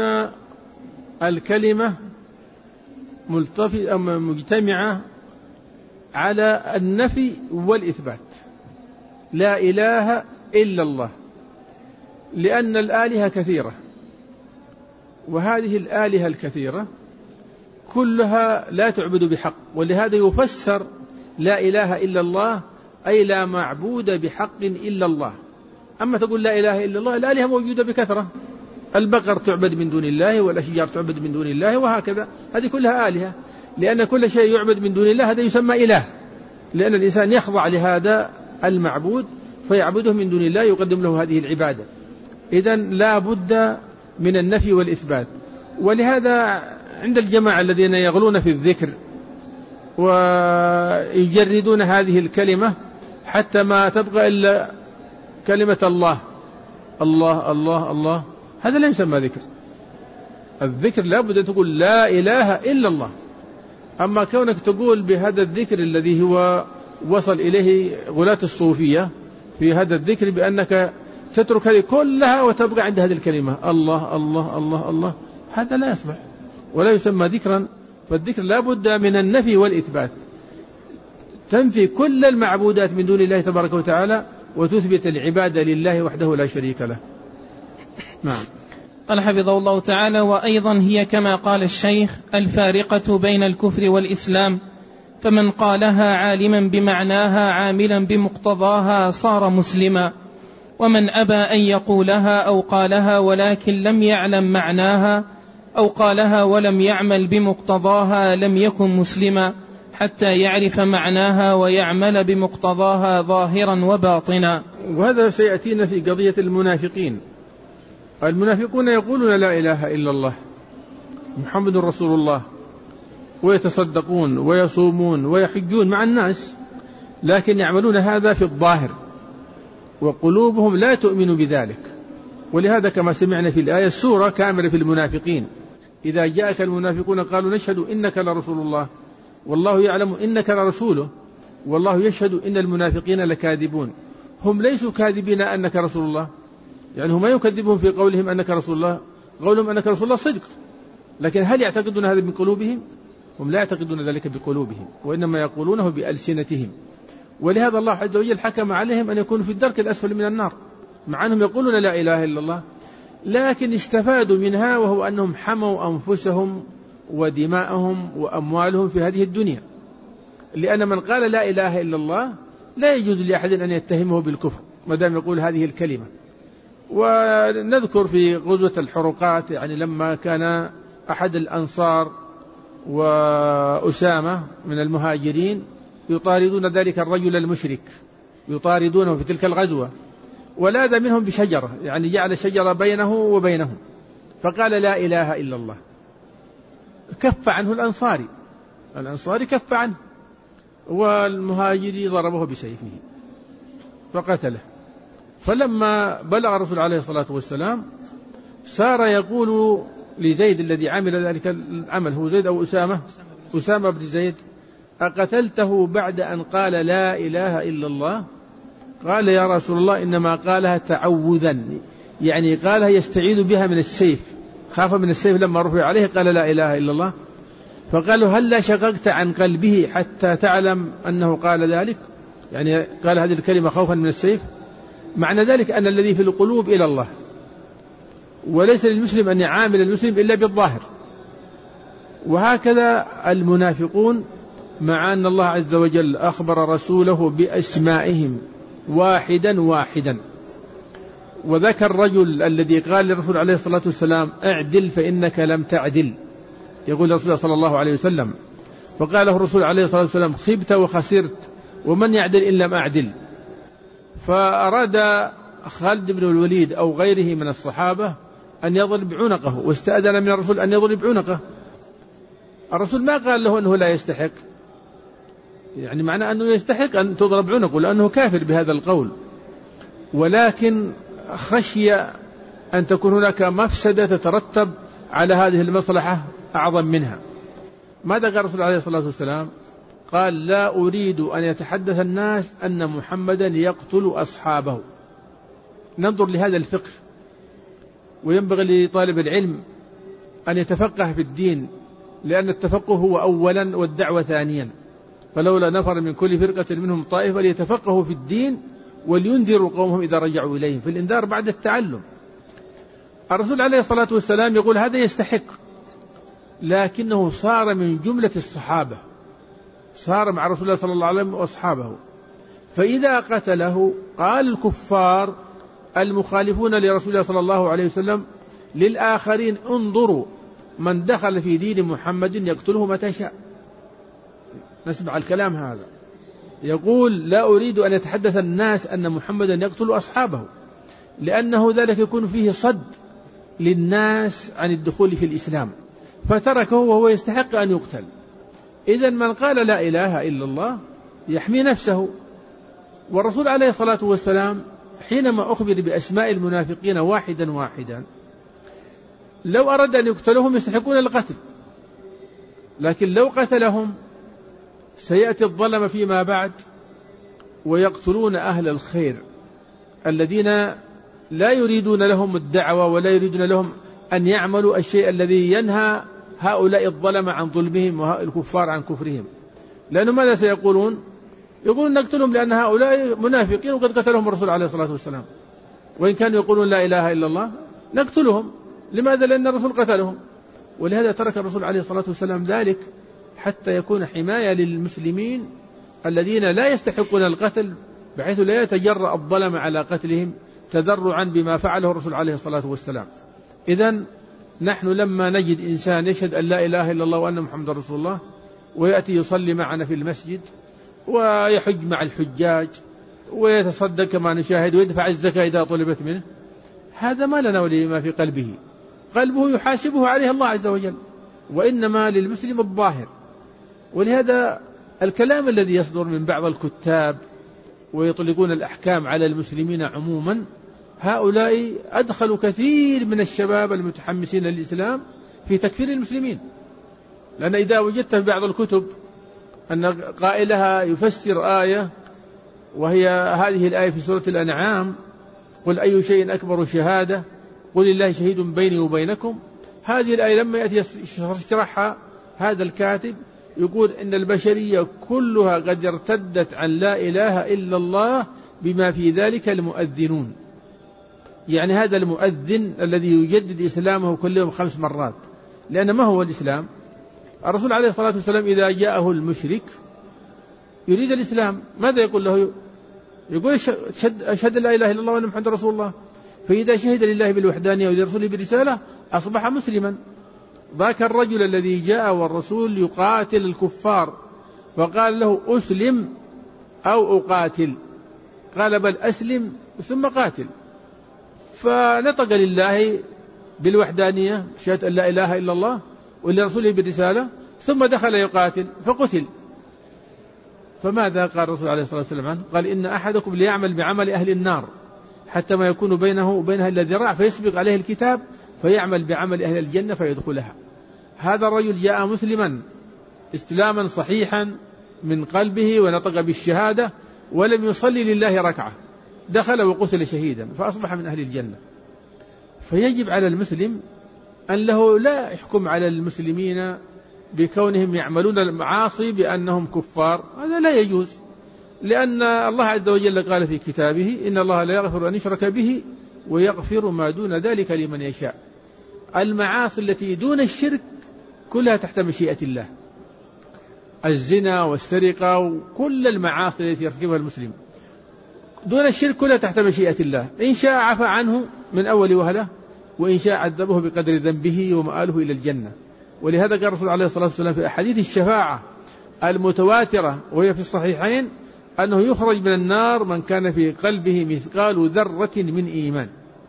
الكلمة ملتفة مجتمعة على النفي والإثبات. لا إله إلا الله، لأن الآلهة كثيرة، وهذه الآلهة الكثيرة كلها لا تعبد بحق، ولهذا يفسر لا إله إلا الله أي لا معبود بحق إلا الله. أما تقول لا إله إلا الله، الآلهة موجودة بكثرة، البقر تعبد من دون الله، والأشجار تعبد من دون الله، وهكذا، هذه كلها آلهة. لأن كل شيء يعبد من دون الله هذا يسمى إله، لأن الإنسان يخضع لهذا المعبود فيعبده من دون الله، يقدم له هذه العبادة. إذن لا بد من النفي والإثبات. ولهذا عند الجماعة الذين يغلون في الذكر ويجردون هذه الكلمة حتى ما تبقى إلا كلمة الله الله الله الله، هذا لا يسمى ذكر. الذكر لا بد أن تقول لا إله إلا الله. أما كونك تقول بهذا الذكر الذي هو وصل إليه غلاة الصوفية في هذا الذكر بأنك تترك هذه كلها وتبقى عند هذه الكلمة الله الله الله الله، هذا لا يصلح ولا يسمى ذكرا. فالذكر لا بد من النفي والإثبات، تنفي كل المعبودات من دون الله تبارك وتعالى، وتثبت العبادة لله وحده لا شريك له. نعم. قال حفظه الله تعالى: وأيضا هي كما قال الشيخ الفارقة بين الكفر والإسلام، فمن قالها عالما بمعناها عاملا بمقتضاها صار مسلما، ومن أبى أن يقولها أو قالها ولكن لم يعلم معناها أو قالها ولم يعمل بمقتضاها لم يكن مسلما حتى يعرف معناها ويعمل بمقتضاها ظاهرا وباطنا. وهذا سيأتينا في قضية المنافقين. المنافقون يقولون لا إله إلا الله محمد رسول الله، ويتصدقون ويصومون ويحجون مع الناس، لكن يعملون هذا في الظاهر وقلوبهم لا تؤمن بذلك. ولهذا كما سمعنا في الآية السورة كاملة في المنافقين: إذا جاءك المنافقون قالوا نشهد إنك لرسول الله والله يعلم إنك لرسوله والله يشهد إن المنافقين لكاذبون. هم ليسوا كاذبين أنك رسول الله، يعني هم ما يكذبون في قولهم أنك رسول الله، قولهم أنك رسول الله صدق، لكن هل يعتقدون هذا بقلوبهم؟ هم لا يعتقدون ذلك بقلوبهم، وإنما يقولونه بألسنتهم. ولهذا الله عز وجل حكم عليهم أن يكونوا في الدرك الأسفل من النار، مع أنهم يقولون لا إله إلا الله، لكن استفادوا منها، وهو أنهم حموا أنفسهم ودماءهم وأموالهم في هذه الدنيا. لأن من قال لا إله إلا الله لا يجوز لأحد أن يتهمه بالكفر ما دام يقول هذه الكلمة. ونذكر في غزوة الحروقات، يعني لما كان أحد الأنصار وأسامة من المهاجرين يطاردون ذلك الرجل المشرك، يطاردونه في تلك الغزوة، ولاذ منهم بشجرة، يعني جعل شجرة بينه وبينهم، فقال لا إله إلا الله، كف عنه الأنصاري الأنصاري كف عنه، والمهاجري ضربه بسيفه فقتله. فلما بلغ الرسول عليه الصلاة والسلام صار يقول لزيد الذي عمل ذلك العمل، هو زيد أو أسامة أسامة بن زيد: أقتلته بعد أن قال لا إله إلا الله؟ قال يا رسول الله إنما قالها تعوذا، يعني قالها يستعيذ بها من السيف، خاف من السيف لما رفع عليه قال لا إله إلا الله. فقالوا هل لا شققت عن قلبه حتى تعلم أنه قال ذلك، يعني قال هذه الكلمة خوفا من السيف. معنى ذلك أن الذي في القلوب إلى الله، وليس للمسلم أن يعامل المسلم إلا بالظاهر. وهكذا المنافقون، مع أن الله عز وجل أخبر رسوله بأسمائهم واحدا واحدا، وذكر الرجل الذي قال للرسول عليه الصلاة والسلام اعدل فإنك لم تعدل، يقول الرسول صلى الله عليه وسلم، فقال له الرسول عليه الصلاة والسلام خبت وخسرت ومن يعدل إن لم أعدل. فأراد خالد بن الوليد أو غيره من الصحابة أن يضرب عنقه، واستأذن من الرسول أن يضرب عنقه. الرسول ما قال له أنه لا يستحق، يعني معنى أنه يستحق أن تضرب عنقه لأنه كافر بهذا القول، ولكن خشي أن تكون هناك مفسدة تترتب على هذه المصلحة أعظم منها. ماذا قال الرسول عليه الصلاة والسلام؟ قال لا أريد أن يتحدث الناس أن محمدا يقتل أصحابه. ننظر لهذا الفقه، وينبغي لطالب العلم أن يتفقه في الدين، لأن التفقه هو أولا والدعوة ثانيا. فلولا نفر من كل فرقة منهم طائفة ليتفقهوا في الدين ولينذروا قومهم إذا رجعوا إليهم، في الإنذار بعد التعلم. الرسول عليه الصلاة والسلام يقول هذا يستحق، لكنه صار من جملة الصحابة، صار مع رسول الله صلى الله عليه وسلم وأصحابه، فإذا قتله قال الكفار المخالفون لرسول الله صلى الله عليه وسلم للآخرين انظروا من دخل في دين محمد يقتله متى شاء. نسمع الكلام هذا، يقول لا أريد أن يتحدث الناس أن محمدا يقتل أصحابه، لأنه ذلك يكون فيه صد للناس عن الدخول في الإسلام، فتركه وهو يستحق أن يقتل. إذن من قال لا إله إلا الله يحمي نفسه. والرسول عليه الصلاة والسلام حينما أخبر بأسماء المنافقين واحدا واحدا لو أراد أن يقتلهم يستحقون القتل، لكن لو قتلهم سيأتي الظلم فيما بعد ويقتلون أهل الخير الذين لا يريدون لهم الدعوة ولا يريدون لهم أن يعملوا الشيء الذي ينهى هؤلاء الظلم عن ظلمهم والكفار عن كفرهم. لأنه ماذا سيقولون؟ يقولون نقتلهم لأن هؤلاء منافقين وقد قتلهم الرسول عليه الصلاة والسلام، وإن كانوا يقولون لا إله إلا الله نقتلهم لماذا؟ لأن الرسول قتلهم، ولهذا ترك الرسول عليه الصلاة والسلام ذلك حتى يكون حماية للمسلمين الذين لا يستحقون القتل، بحيث لا يتجرأ الظلم على قتلهم تذرعا بما فعله الرسول عليه الصلاة والسلام. إذن نحن لما نجد إنسان يشهد أن لا إله إلا الله وأن محمد رسول الله ويأتي يصلي معنا في المسجد ويحج مع الحجاج ويتصدق كما نشاهد ويدفع الزكاة إذا طلبت منه، هذا ما لنا ولي ما في قلبه، قلبه يحاسبه عليه الله عز وجل، وإنما للمسلم الظاهر. ولهذا الكلام الذي يصدر من بعض الكتاب ويطلقون الأحكام على المسلمين عموما، هؤلاء أدخلوا كثير من الشباب المتحمسين للإسلام في تكفير المسلمين. لأن إذا وجدت في بعض الكتب أن قائلها يفسر آية وهي هذه الآية في سورة الأنعام: قل أي شيء أكبر شهادة قل الله شهيد بيني وبينكم، هذه الآية لما يأتي يشرحها هذا الكاتب يقول إن البشرية كلها قد ارتدت عن لا إله إلا الله بما في ذلك المؤذنون. يعني هذا المؤذن الذي يجدد إسلامه كل يوم خمس مرات، لأن ما هو الإسلام؟ الرسول عليه الصلاة والسلام إذا جاءه المشرك يريد الإسلام ماذا يقول له؟ يقول أشهد لا إله إلا الله وأن محمد رسول الله. فإذا شهد لله بالوحدانية ولرسوله بالرسالة أصبح مسلما. ذاك الرجل الذي جاء والرسول يقاتل الكفار فقال له أسلم أو أقاتل، قال بل أسلم ثم قاتل، فنطق لله بالوحدانية شهادة أن لا إله إلا الله ولرسوله بالرسالة، ثم دخل يقاتل فقتل. فماذا قال الرسول عليه الصلاة والسلام عنه؟ قال إن أحدكم ليعمل بعمل أهل النار حتى ما يكون بينه وبينها إلا ذراع فيسبق عليه الكتاب فيعمل بعمل أهل الجنة فيدخلها. هذا الرجل جاء مسلما استلاما صحيحا من قلبه ونطق بالشهادة ولم يصلي لله ركعة، دخل وقتل شهيدا فأصبح من أهل الجنة. فيجب على المسلم أن له لا يحكم على المسلمين بكونهم يعملون المعاصي بأنهم كفار، هذا لا يجوز، لأن الله عز وجل قال في كتابه إن الله لا يغفر أن يشرك به ويغفر ما دون ذلك لمن يشاء. المعاصي التي دون الشرك كلها تحت مشيئة الله، الزنا والسرقة وكل المعاصي التي يرتكبها المسلم دون الشرك كلها تحت مشيئة الله، إن شاء عفى عنه من أول وهلة وإن شاء عذبه بقدر ذنبه ومآله إلى الجنة. ولهذا قال الرسول عليه الصلاة والسلام في أحاديث الشفاعة المتواترة وهي في الصحيحين أنه يخرج من النار من كان في قلبه مثقال ذرة من إيمان.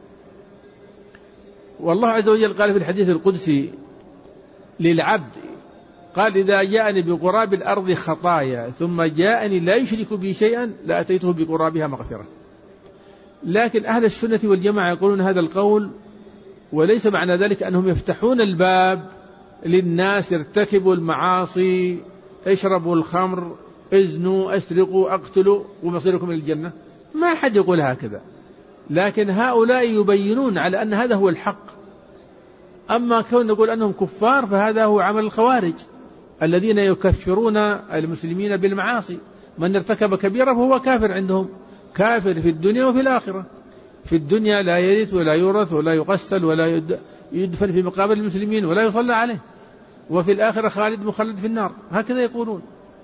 والله عز وجل قال في الحديث القدسي للعبد قال إذا جاءني بقراب الأرض خطايا ثم جاءني لا يشرك بي شيئا لأتيته بقرابها مغفرة. لكن أهل السنة والجماعة يقولون هذا القول وليس معنى ذلك أنهم يفتحون الباب للناس ارتكبوا المعاصي، اشربوا الخمر، ازنوا، اسرقوا، اقتلوا ومصيركم إلى الجنة، ما حد يقول هكذا، لكن هؤلاء يبينون على أن هذا هو الحق. أما كون نقول أنهم كفار فهذا هو عمل الخوارج الذين يكفرون المسلمين بالمعاصي، من ارتكب كبيرة فهو كافر عندهم، كافر في الدنيا وفي الآخرة. في الدنيا لا يرث ولا يورث ولا يغسل ولا يدفن في مقابر المسلمين ولا يصلى عليه، وفي الآخرة خالد مخلد في النار، هكذا يقولون.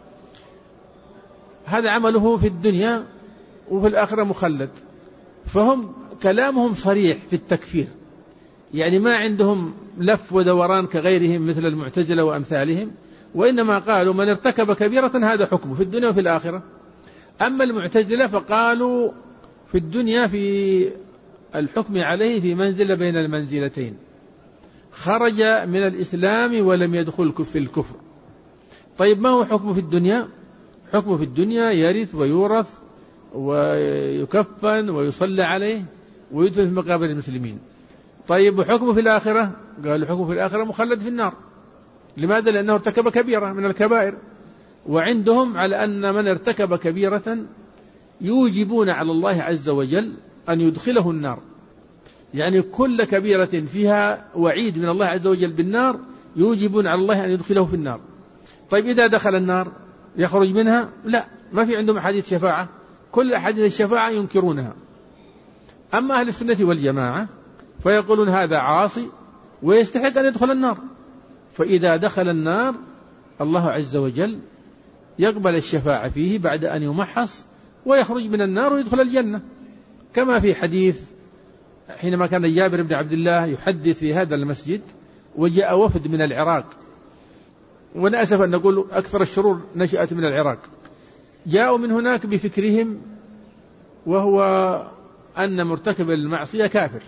هذا عمله في الدنيا وفي الآخرة مخلد. فهم كلامهم صريح في التكفير، يعني ما عندهم لف ودوران كغيرهم مثل المعتزلة وأمثالهم، وإنما قالوا من ارتكب كبيرة هذا حكمه في الدنيا وفي الآخرة. أما المعتزلة فقالوا في الدنيا في الحكم عليه في منزلة بين المنزلتين، خرج من الإسلام ولم يدخل في الكفر. طيب ما هو حكمه في الدنيا؟ حكمه في الدنيا يرث ويورث ويكفن ويصلى عليه ويدفن في مقابر المسلمين. طيب وحكمه في الآخرة؟ قالوا حكمه في الآخرة مخلد في النار. لماذا؟ لأنه ارتكب كبيرة من الكبائر، وعندهم على أن من ارتكب كبيرة يوجبون على الله عز وجل أن يدخله النار، يعني كل كبيرة فيها وعيد من الله عز وجل بالنار يوجبون على الله أن يدخله في النار. طيب إذا دخل النار يخرج منها؟ لا، ما في عندهم أحاديث شفاعة، كل أحاديث الشفاعة ينكرونها. أما أهل السنة والجماعة فيقولون هذا عاصي ويستحق أن يدخل النار. فإذا دخل النار الله عز وجل يقبل الشفاعة فيه بعد أن يمحص ويخرج من النار ويدخل الجنة، كما في حديث حينما كان جابر بن عبد الله يحدث في هذا المسجد وجاء وفد من العراق، ونأسف أن نقول أكثر الشرور نشأت من العراق، جاءوا من هناك بفكرهم وهو أن مرتكب المعصية كافر،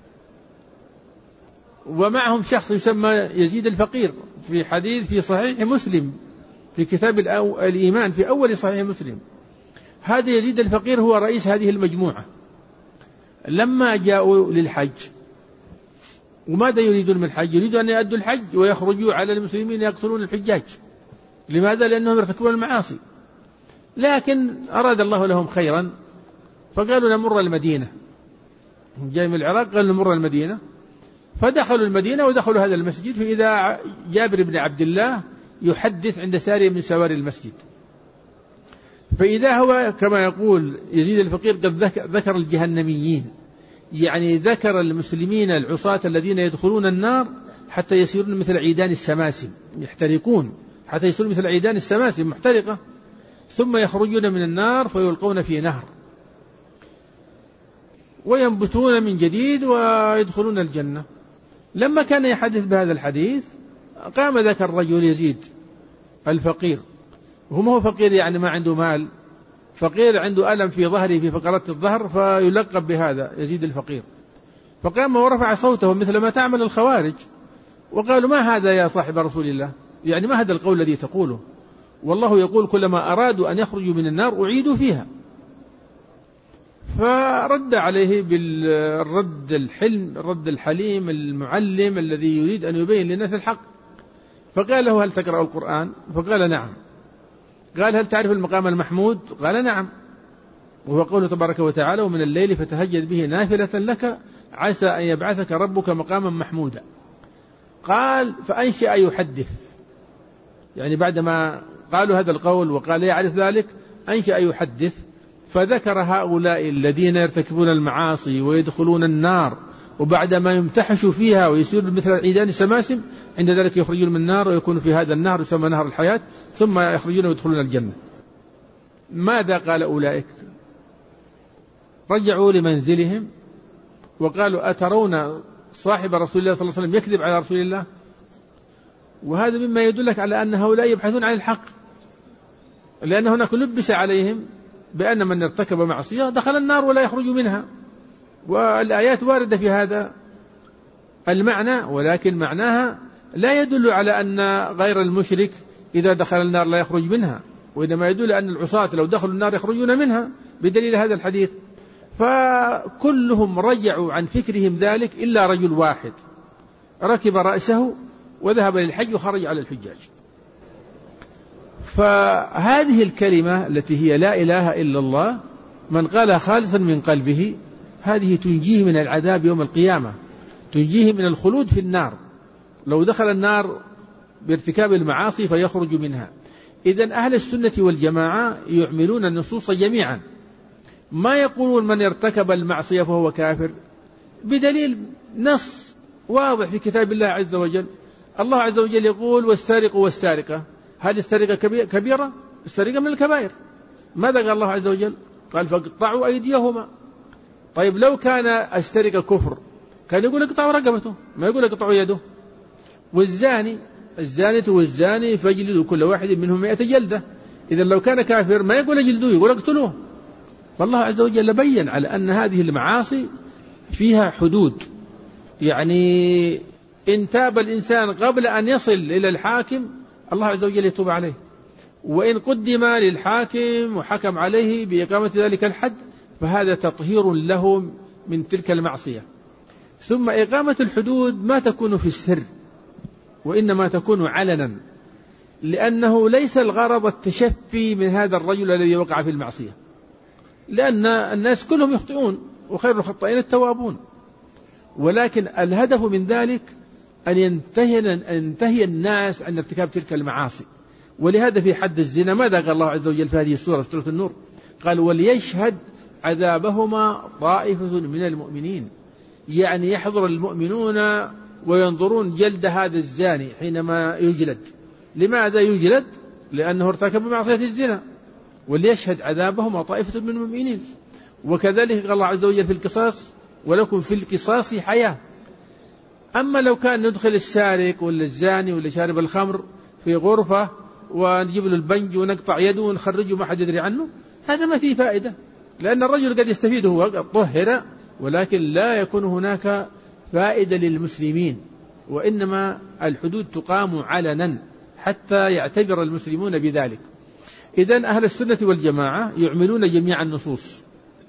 ومعهم شخص يسمى يزيد الفقير، في حديث في صحيح مسلم في كتاب الإيمان في أول صحيح مسلم. هذا يزيد الفقير هو رئيس هذه المجموعة. لما جاءوا للحج، وماذا يريدون من الحج؟ يريدون أن يؤدوا الحج ويخرجوا على المسلمين يقتلون الحجاج. لماذا؟ لأنهم يرتكبون المعاصي. لكن أراد الله لهم خيرا فقالوا نمر المدينة، جاي من العراق قالوا نمر المدينة، فدخلوا المدينة ودخلوا هذا المسجد، فإذا جابر بن عبد الله يحدث عند سارية من سواري المسجد، فإذا هو كما يقول يزيد الفقير قد ذكر الجهنميين، يعني ذكر المسلمين العصاة الذين يدخلون النار حتى يصيرون مثل عيدان السماسم، يحترقون حتى يصيرون مثل عيدان السماسم محترقة، ثم يخرجون من النار فيلقون في نهر وينبتون من جديد ويدخلون الجنة. لما كان يحدث بهذا الحديث قام ذاك الرجل يزيد الفقير، وهو ما هو فقير يعني ما عنده مال، فقير عنده ألم في ظهره في فقرات الظهر فيلقب بهذا يزيد الفقير، فقام ورفع صوته مثل ما تعمل الخوارج وقالوا ما هذا يا صاحب رسول الله، يعني ما هذا القول الذي تقوله، والله يقول كلما أرادوا أن يخرجوا من النار أعيدوا فيها. فرد عليه بالرد الحلم، الرد الحليم المعلم الذي يريد أن يبين للناس الحق، فقال له هل تقرأ القرآن؟ فقال نعم. قال هل تعرف المقام المحمود؟ قال نعم، وهو قوله تبارك وتعالى ومن الليل فتهجد به نافلة لك عسى أن يبعثك ربك مقاما محمودا. قال فأنشأ يحدث، يعني بعدما قالوا هذا القول وقال يعرف ذلك أنشأ يحدث، فذكر هؤلاء الذين يرتكبون المعاصي ويدخلون النار وبعدما يمتحشوا فيها ويصيرون مثل عيدان السماسم عند ذلك يخرجون من النار ويكون في هذا النهر يسمى نهر الحياة، ثم يخرجون ويدخلون الجنة. ماذا قال أولئك؟ رجعوا لمنزلهم وقالوا أترون صاحب رسول الله صلى الله عليه وسلم يكذب على رسول الله؟ وهذا مما يدلك على أن هؤلاء يبحثون عن الحق، لأن هناك لبس عليهم بأن من ارتكب معصية دخل النار ولا يخرج منها، والآيات واردة في هذا المعنى، ولكن معناها لا يدل على أن غير المشرك إذا دخل النار لا يخرج منها، وإنما يدل أن العصاة لو دخلوا النار يخرجون منها بدليل هذا الحديث. فكلهم رجعوا عن فكرهم ذلك إلا رجل واحد ركب رأسه وذهب للحج وخرج على الحجاج. فهذه الكلمة التي هي لا إله إلا الله من قالها خالصا من قلبه هذه تنجيه من العذاب يوم القيامة، تنجيه من الخلود في النار لو دخل النار بارتكاب المعاصي فيخرج منها. إذن أهل السنة والجماعة يعملون النصوص جميعا، ما يقولون من ارتكب المعصية فهو كافر بدليل نص واضح في كتاب الله عز وجل. الله عز وجل يقول والسارق والسارقة، هل السرقة كبيرة؟ السرقة من الكبائر. ماذا قال الله عز وجل؟ قال فاقطعوا أيديهما. طيب لو كان السرقة كفر كان يقول اقطعوا رقبته، ما يقول اقطعوا يده. والزاني الزانية والزاني فاجلدوا كل واحد منهم مئة جلدة. إذا لو كان كافر ما يقول اجلدوه، يقول اقتلوه. فالله عز وجل بين على أن هذه المعاصي فيها حدود، يعني إن تاب الإنسان قبل أن يصل إلى الحاكم الله عز وجل يتوب عليه، وإن قدم للحاكم وحكم عليه بإقامة ذلك الحد فهذا تطهير له من تلك المعصية. ثم إقامة الحدود ما تكون في السر وإنما تكون علنا، لأنه ليس الغرض التشفي من هذا الرجل الذي وقع في المعصية، لأن الناس كلهم يخطئون وخير الخطائين التوابون، ولكن الهدف من ذلك أن ينتهي, أن ينتهي الناس عن ارتكاب تلك المعاصي. ولهذا في حد الزنا ماذا قال الله عز وجل في هذه السورة سورة النور؟ قال وليشهد عذابهما طائفة من المؤمنين، يعني يحضر المؤمنون وينظرون جلد هذا الزاني حينما يجلد. لماذا يجلد؟ لأنه ارتكب معصية الزنا، وليشهد عذابهم طائفة من المؤمنين. وكذلك قال الله عز وجل في القصاص ولكم في القصاص حياة. أما لو كان ندخل السارق ولا الزاني ولا شارب الخمر في غرفة ونجيب له البنج ونقطع يده ونخرجه ما حد يدري عنه، هذا ما فيه فائدة، لأن الرجل قد يستفيد هو قد طهر، ولكن لا يكون هناك فائدة للمسلمين. وإنما الحدود تقام علنا حتى يعتبر المسلمون بذلك. إذن أهل السنة والجماعة يعملون جميع النصوص.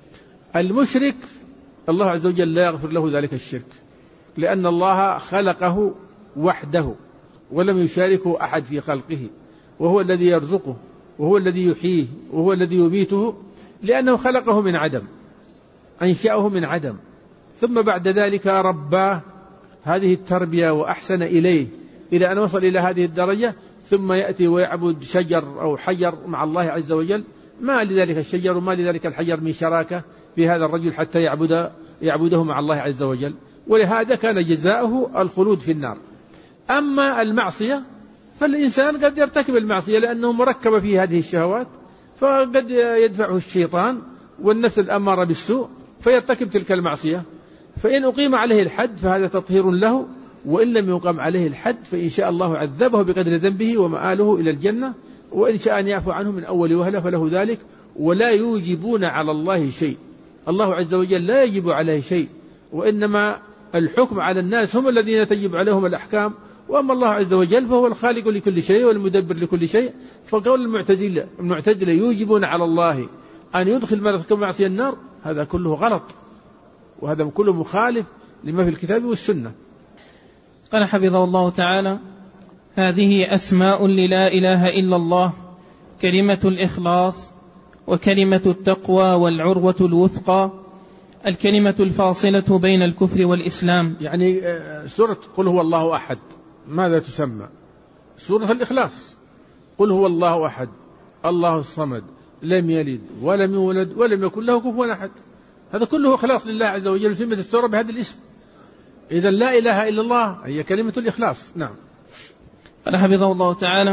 المشرك الله عز وجل لا يغفر له ذلك الشرك، لأن الله خلقه وحده ولم يشاركه أحد في خلقه، وهو الذي يرزقه وهو الذي يحييه وهو الذي يميته، لأنه خلقه من عدم، أنشأه من عدم، ثم بعد ذلك رباه هذه التربية وأحسن إليه إلى أن وصل إلى هذه الدرجة، ثم يأتي ويعبد شجر أو حجر مع الله عز وجل. ما لذلك الشجر وما لذلك الحجر من شراكة في هذا الرجل حتى يعبد يعبده مع الله عز وجل، ولهذا كان جزاؤه الخلود في النار. أما المعصية فالإنسان قد يرتكب المعصية لأنه مركب في هذه الشهوات، فقد يدفعه الشيطان والنفس الأمارة بالسوء فيرتكب تلك المعصية، فإن أقيم عليه الحد فهذا تطهير له، وإن لم يقام عليه الحد فإن شاء الله عذبه بقدر ذنبه ومآله إلى الجنة، وإن شاء أن يعفو عنه من أول وهلة فله ذلك. ولا يوجبون على الله شيء، الله عز وجل لا يجب عليه شيء، وإنما الحكم على الناس هم الذين تجب عليهم الأحكام، وأما الله عز وجل فهو الخالق لكل شيء والمدبر لكل شيء. فقول المعتزلة المعتزلة يوجبون على الله أن يدخل من ارتكب معصية النار، هذا كله غلط، وهذا كله مخالف لما في الكتاب والسنة. قال حفظه الله تعالى: هذه أسماء للا إله إلا الله، كلمة الإخلاص وكلمة التقوى والعروة الوثقى، الكلمة الفاصلة بين الكفر والإسلام. يعني سورة قل هو الله أحد ماذا تسمى؟ سورة الإخلاص. قل هو الله أحد الله الصمد لم يلد ولم يولد ولم يكن له كفوا أحد، هذا كله إخلاص لله عز وجل، سميت السورة بهذا الاسم. إذن لا إله إلا الله هي كلمة الإخلاص. نعم. قال حفظه الله تعالى: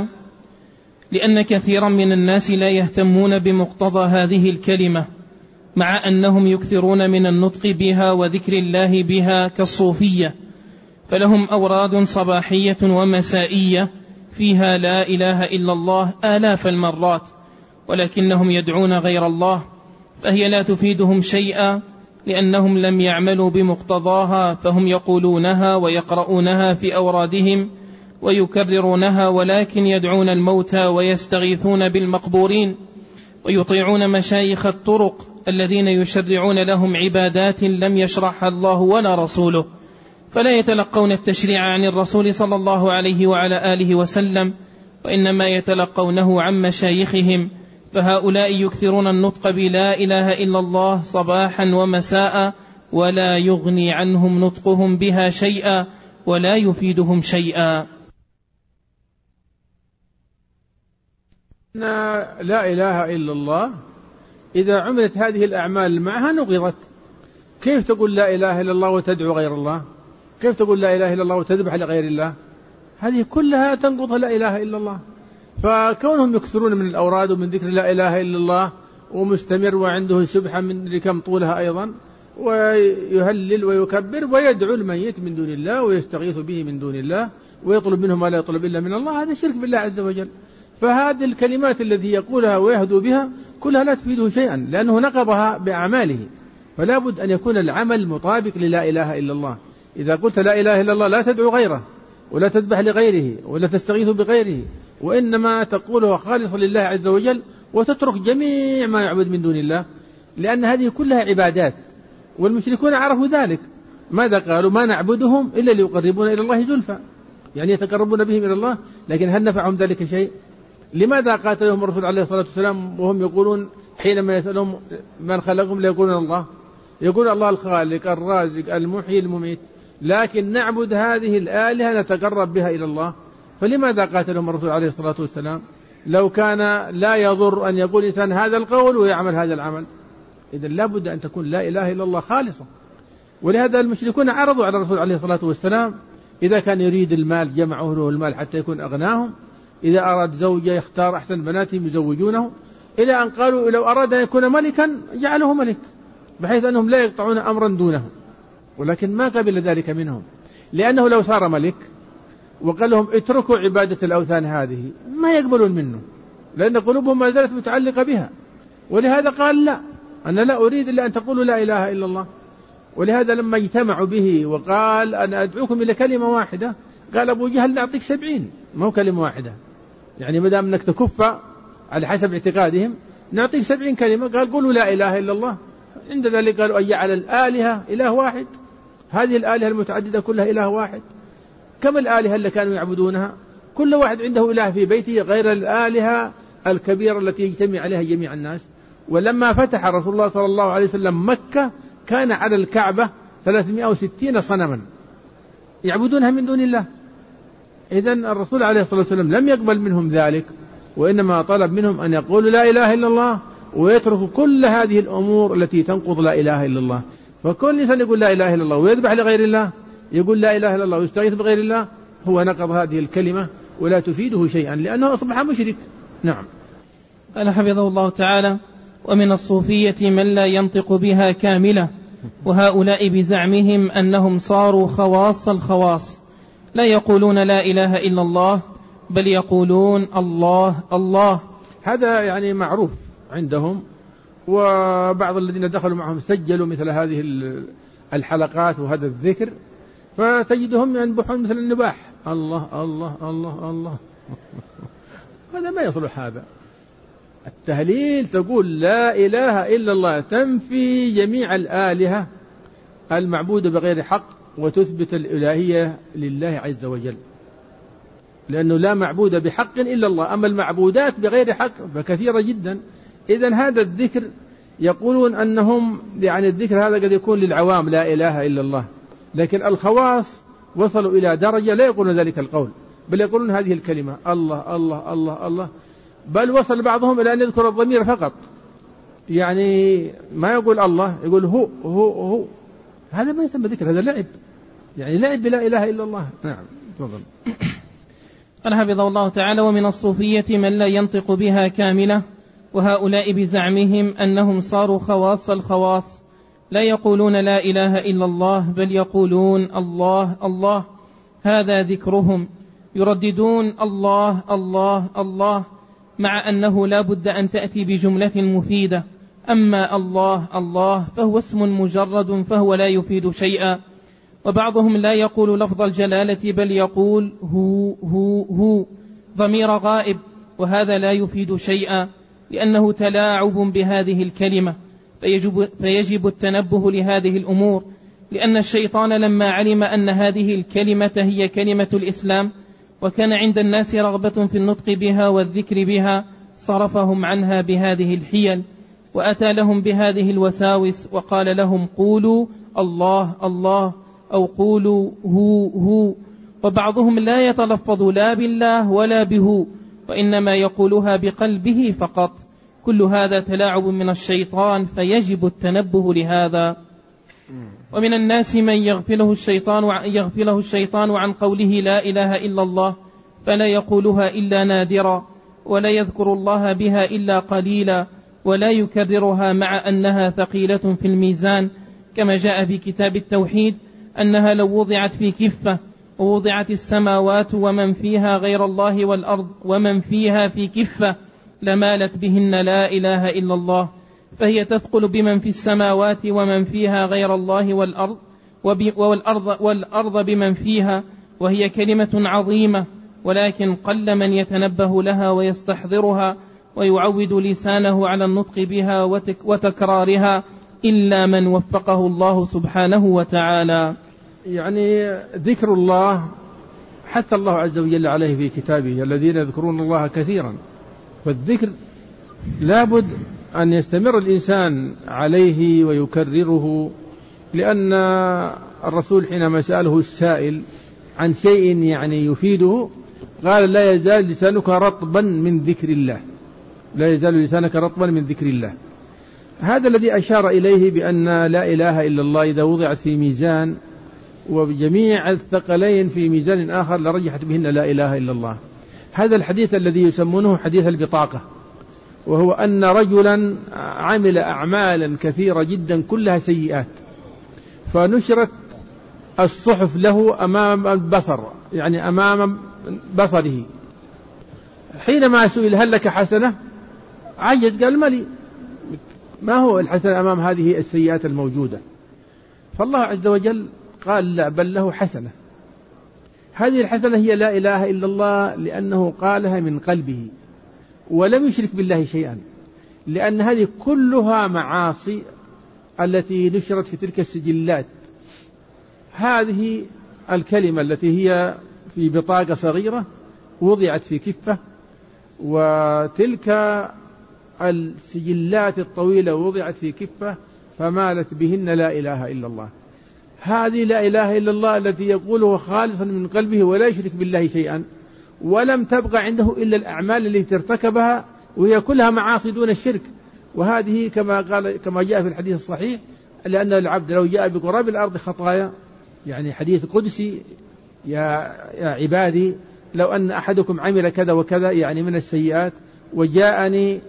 لأن كثيرا من الناس لا يهتمون بمقتضى هذه الكلمة، مع أنهم يكثرون من النطق بها وذكر الله بها كالصوفية، فلهم أوراد صباحية ومسائية فيها لا إله إلا الله آلاف المرات، ولكنهم يدعون غير الله، فهي لا تفيدهم شيئا لأنهم لم يعملوا بمقتضاها، فهم يقولونها ويقرؤونها في أورادهم ويكررونها، ولكن يدعون الموتى ويستغيثون بالمقبورين، ويطيعون مشايخ الطرق الذين يشرعون لهم عبادات لم يشرعها الله ولا رسوله، فلا يتلقون التشريع عن الرسول صلى الله عليه وعلى آله وسلم، وإنما يتلقونه عن مشايخهم. فهؤلاء يكثرون النطق بلا إله إلا الله صباحا ومساء، ولا يغني عنهم نطقهم بها شيئا ولا يفيدهم شيئا. لا إله إلا الله إذا عملت هذه الأعمال معها نقضت. كيف تقول لا إله إلا الله وتدعو غير الله؟ كيف تقول لا إله إلا الله وتذبح لغير الله؟ هذه كلها تنقض لا إله إلا الله. فكونهم يكثرون من الأوراد ومن ذكر لا إله إلا الله ومستمر وعنده سبحة من كم طولها أيضا، ويهلل ويكبر ويدعو الميت من دون الله ويستغيث به من دون الله ويطلب منه ما لا يطلب إلا من الله، هذا شرك بالله عز وجل. فهذه الكلمات التي يقولها ويهدو بها كلها لا تفيده شيئا، لأنه نقضها بأعماله. فلا بد أن يكون العمل مطابق للا إله إلا الله. إذا قلت لا إله إلا الله لا تدعو غيره ولا تذبح لغيره ولا تستغيث بغيره، وإنما تقولها خالصا لله عز وجل، وتترك جميع ما يعبد من دون الله، لأن هذه كلها عبادات، والمشركون عرفوا ذلك. ماذا قالوا؟ ما نعبدهم إلا ليقربون إلى الله زلفى، يعني يتقربون بهم إلى الله، لكن هل نفعهم ذلك شيء؟ لماذا قاتلهم الرسول عليه الصلاة والسلام وهم يقولون حينما يسألهم من خلقهم ليقولون الله، يقول الله الخالق الرازق المحيي المميت، لكن نعبد هذه الآلهة نتقرب بها إلى الله. فلماذا قاتلهم الرسول عليه الصلاة والسلام لو كان لا يضر أن يقول إنسان هذا القول ويعمل هذا العمل؟ إذن لا بد أن تكون لا إله إلا الله خالصة. ولهذا المشركون عرضوا على الرسول عليه الصلاة والسلام إذا كان يريد المال جمعه له المال حتى يكون أغناهم، إذا أراد زوجة يختار أحسن بناتهم يزوجونه، إلى أن قالوا لو أراد أن يكون ملكا جعله ملك، بحيث أنهم لا يقطعون أمرا دونه. ولكن ما قبل ذلك منهم، لأنه لو صار ملك وقال لهم اتركوا عبادة الأوثان هذه ما يقبلون منه، لأن قلوبهم ما زالت متعلقة بها. ولهذا قال لا، أنا لا أريد إلا أن تقولوا لا إله إلا الله. ولهذا لما اجتمعوا به وقال أنا أدعوكم إلى كلمة واحدة، قال أبو جهل نعطيك سبعين، ما هو كلمة واحدة، يعني مدام أنك تكف على حسب اعتقادهم نعطيك سبعين كلمة. قال قولوا لا إله إلا الله. عند ذلك قالوا أن يجعل الآلهة إله واحد، هذه الآلهة المتعددة كلها إله واحد. كم الآلهة اللي كانوا يعبدونها؟ كل واحد عنده إله في بيته غير الآلهة الكبيرة التي يجتمع عليها جميع الناس. ولما فتح رسول الله صلى الله عليه وسلم مكة كان على الكعبة ثلاثمائة وستين صنما يعبدونها من دون الله. إذن الرسول عليه الصلاة والسلام لم يقبل منهم ذلك، وإنما طلب منهم أن يقولوا لا إله إلا الله ويتركوا كل هذه الأمور التي تنقض لا إله إلا الله. فكل إنسان يقول لا إله إلا الله ويذبح لغير الله، يقول لا إله إلا الله ويستغيث بغير الله، هو نقض هذه الكلمة ولا تفيده شيئا لأنه أصبح مشرك. نعم. قال حفظه الله تعالى: ومن الصوفية من لا ينطق بها كاملة، وهؤلاء بزعمهم أنهم صاروا خواص الخواص، لا يقولون لا إله إلا الله بل يقولون الله الله. هذا يعني معروف عندهم، وبعض الذين دخلوا معهم سجلوا مثل هذه الحلقات وهذا الذكر، فتجدهم ينبحون مثل النباح، الله الله الله الله. هذا ما يصلح. هذا التهليل تقول لا إله إلا الله، تنفي جميع الآلهة المعبودة بغير حق وتثبت الإلهية لله عز وجل، لأنه لا معبود بحق إلا الله. أما المعبودات بغير حق فكثيرة جدا. إذن هذا الذكر يقولون أنهم يعني الذكر هذا قد يكون للعوام لا إله إلا الله، لكن الخواص وصلوا إلى درجة لا يقولون ذلك القول، بل يقولون هذه الكلمة الله الله الله الله. بل وصل بعضهم إلى أن يذكر الضمير فقط، يعني ما يقول الله، يقول هو هو هو. هذا ما يسمى ذكر، هذا لعب، يعني لعب بلا إله إلا الله. نعم تفضل. قال حفظه الله تعالى: ومن الصوفية من لا ينطق بها كاملة، وهؤلاء بزعمهم أنهم صاروا خواص الخواص، لا يقولون لا إله إلا الله بل يقولون الله الله. هذا ذكرهم، يرددون الله الله الله، مع أنه لا بد أن تأتي بجملة مفيدة. أما الله الله فهو اسم مجرد فهو لا يفيد شيئا. وبعضهم لا يقول لفظ الجلالة بل يقول هو هو هو ضمير غائب، وهذا لا يفيد شيئا لأنه تلاعب بهذه الكلمة، فيجب, فيجب التنبه لهذه الأمور، لأن الشيطان لما علم أن هذه الكلمة هي كلمة الإسلام وكان عند الناس رغبة في النطق بها والذكر بها صرفهم عنها بهذه الحيل، وأتى لهم بهذه الوساوس وقال لهم قولوا الله الله أو قولوا هو هو. وبعضهم لا يتلفظ لا بالله ولا بهو، وإنما يقولها بقلبه فقط. كل هذا تلاعب من الشيطان، فيجب التنبه لهذا. ومن الناس من يغفله الشيطان يغفله الشيطان عن قوله لا إله إلا الله، فلا يقولها إلا نادرا، ولا يذكر الله بها إلا قليلا، ولا يكررها مع أنها ثقيلة في الميزان، كما جاء في كتاب التوحيد أنها لو وضعت في كفة ووضعت السماوات ومن فيها غير الله والأرض ومن فيها في كفة لمالت بهن لا إله إلا الله، فهي تثقل بمن في السماوات ومن فيها غير الله والأرض والأرض, والأرض بمن فيها، وهي كلمة عظيمة، ولكن قل من يتنبه لها ويستحضرها ويعود لسانه على النطق بها وتكرارها إلا من وفقه الله سبحانه وتعالى. يعني ذكر الله حث الله عز وجل عليه في كتابه: الذين يذكرون الله كثيرا. فالذكر لابد أن يستمر الإنسان عليه ويكرره، لأن الرسول حينما سأله السائل عن شيء يعني يفيده قال: لا يزال لسانك رطبا من ذكر الله، لا يزال لسانك رطبا من ذكر الله. هذا الذي أشار إليه بأن لا إله إلا الله إذا وضعت في ميزان وبجميع الثقلين في ميزان آخر لرجحت بهن لا إله إلا الله. هذا الحديث الذي يسمونه حديث البطاقة، وهو أن رجلا عمل أعمالا كثيرة جدا كلها سيئات، فنشرت الصحف له أمام البصر، يعني أمام بصره. حينما سئل هل لك حسنة عجز، قال ملي، ما هو الحسنة أمام هذه السيئات الموجودة؟ فالله عز وجل قال لا، بل له حسنة. هذه الحسنة هي لا إله إلا الله، لأنه قالها من قلبه ولم يشرك بالله شيئا، لأن هذه كلها معاصي التي نشرت في تلك السجلات. هذه الكلمة التي هي في بطاقة صغيرة وضعت في كفة، وتلك السجلات الطويلة وضعت في كفة فمالت بهن لا إله إلا الله. هذه لا إله إلا الله التي يقولها خالصا من قلبه ولا يشرك بالله شيئا، ولم تبقى عنده إلا الأعمال التي ارتكبها وهي كلها معاصي دون الشرك. وهذه كما قال كما جاء في الحديث الصحيح، لأن العبد لو جاء بقراب الأرض خطايا، يعني حديث قدسي، يا يا عبادي لو أن أحدكم عمل كذا وكذا، يعني من السيئات، وجاءني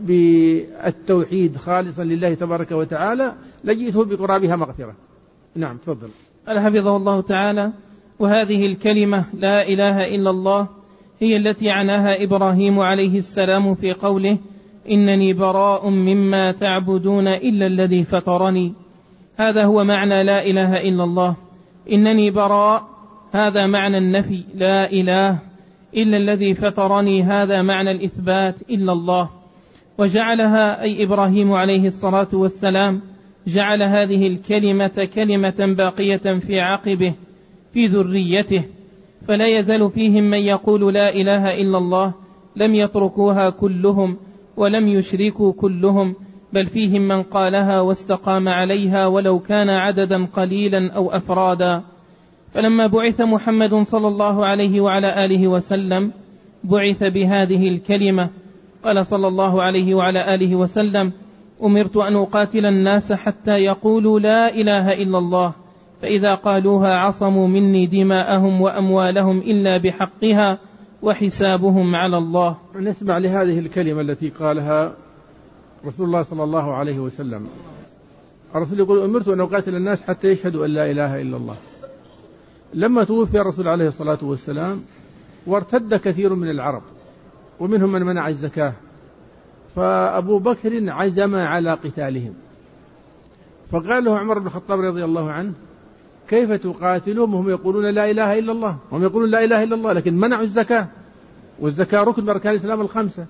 بالتوحيد خالصا لله تبارك وتعالى لجئته بقرابها مغفرة. نعم تفضل. حفظه الله تعالى. وهذه الكلمة لا إله إلا الله هي التي عناها إبراهيم عليه السلام في قوله إنني براء مما تعبدون إلا الذي فطرني. هذا هو معنى لا إله إلا الله، إنني براء، هذا معنى النفي، لا إله إلا الذي فطرني، هذا معنى الإثبات، إلا الله. وجعلها أي إبراهيم عليه الصلاة والسلام جعل هذه الكلمة كلمة باقية في عقبه في ذريته، فلا يزال فيهم من يقول لا إله إلا الله، لم يتركوها كلهم ولم يشركوا كلهم، بل فيهم من قالها واستقام عليها ولو كان عددا قليلا أو أفرادا. فلما بعث محمد صلى الله عليه وعلى آله وسلم بعث بهذه الكلمة. قال صلى الله عليه وعلى آله وسلم أمرت أن أقاتل الناس حتى يقولوا لا إله إلا الله، فإذا قالوها عصموا مني دماءهم وأموالهم إلا بحقها وحسابهم على الله. نسمع لهذه الكلمة التي قالها رسول الله صلى الله عليه وسلم. الرسول يقول أمرت أن أقاتل الناس حتى يشهدوا أن لا إله إلا الله. لما توفي الرسول عليه الصلاة والسلام وارتد كثير من العرب، ومنهم من منع الزكاة، فأبو بكر عزم على قتالهم، فقال له عمر بن الخطاب رضي الله عنه كيف تقاتلهم وهم يقولون لا إله إلا الله، هم يقولون لا إله إلا الله لكن منعوا الزكاة، والزكاة ركن من أركان الإسلام الخمسة.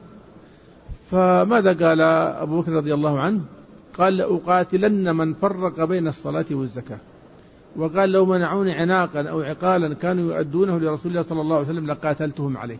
فماذا قال أبو بكر رضي الله عنه؟ قال لأقاتلن من فرق بين الصلاة والزكاة، وقال لو منعوني عناقا أو عقالا كانوا يؤدونه لرسول الله صلى الله عليه وسلم لقاتلتهم عليه.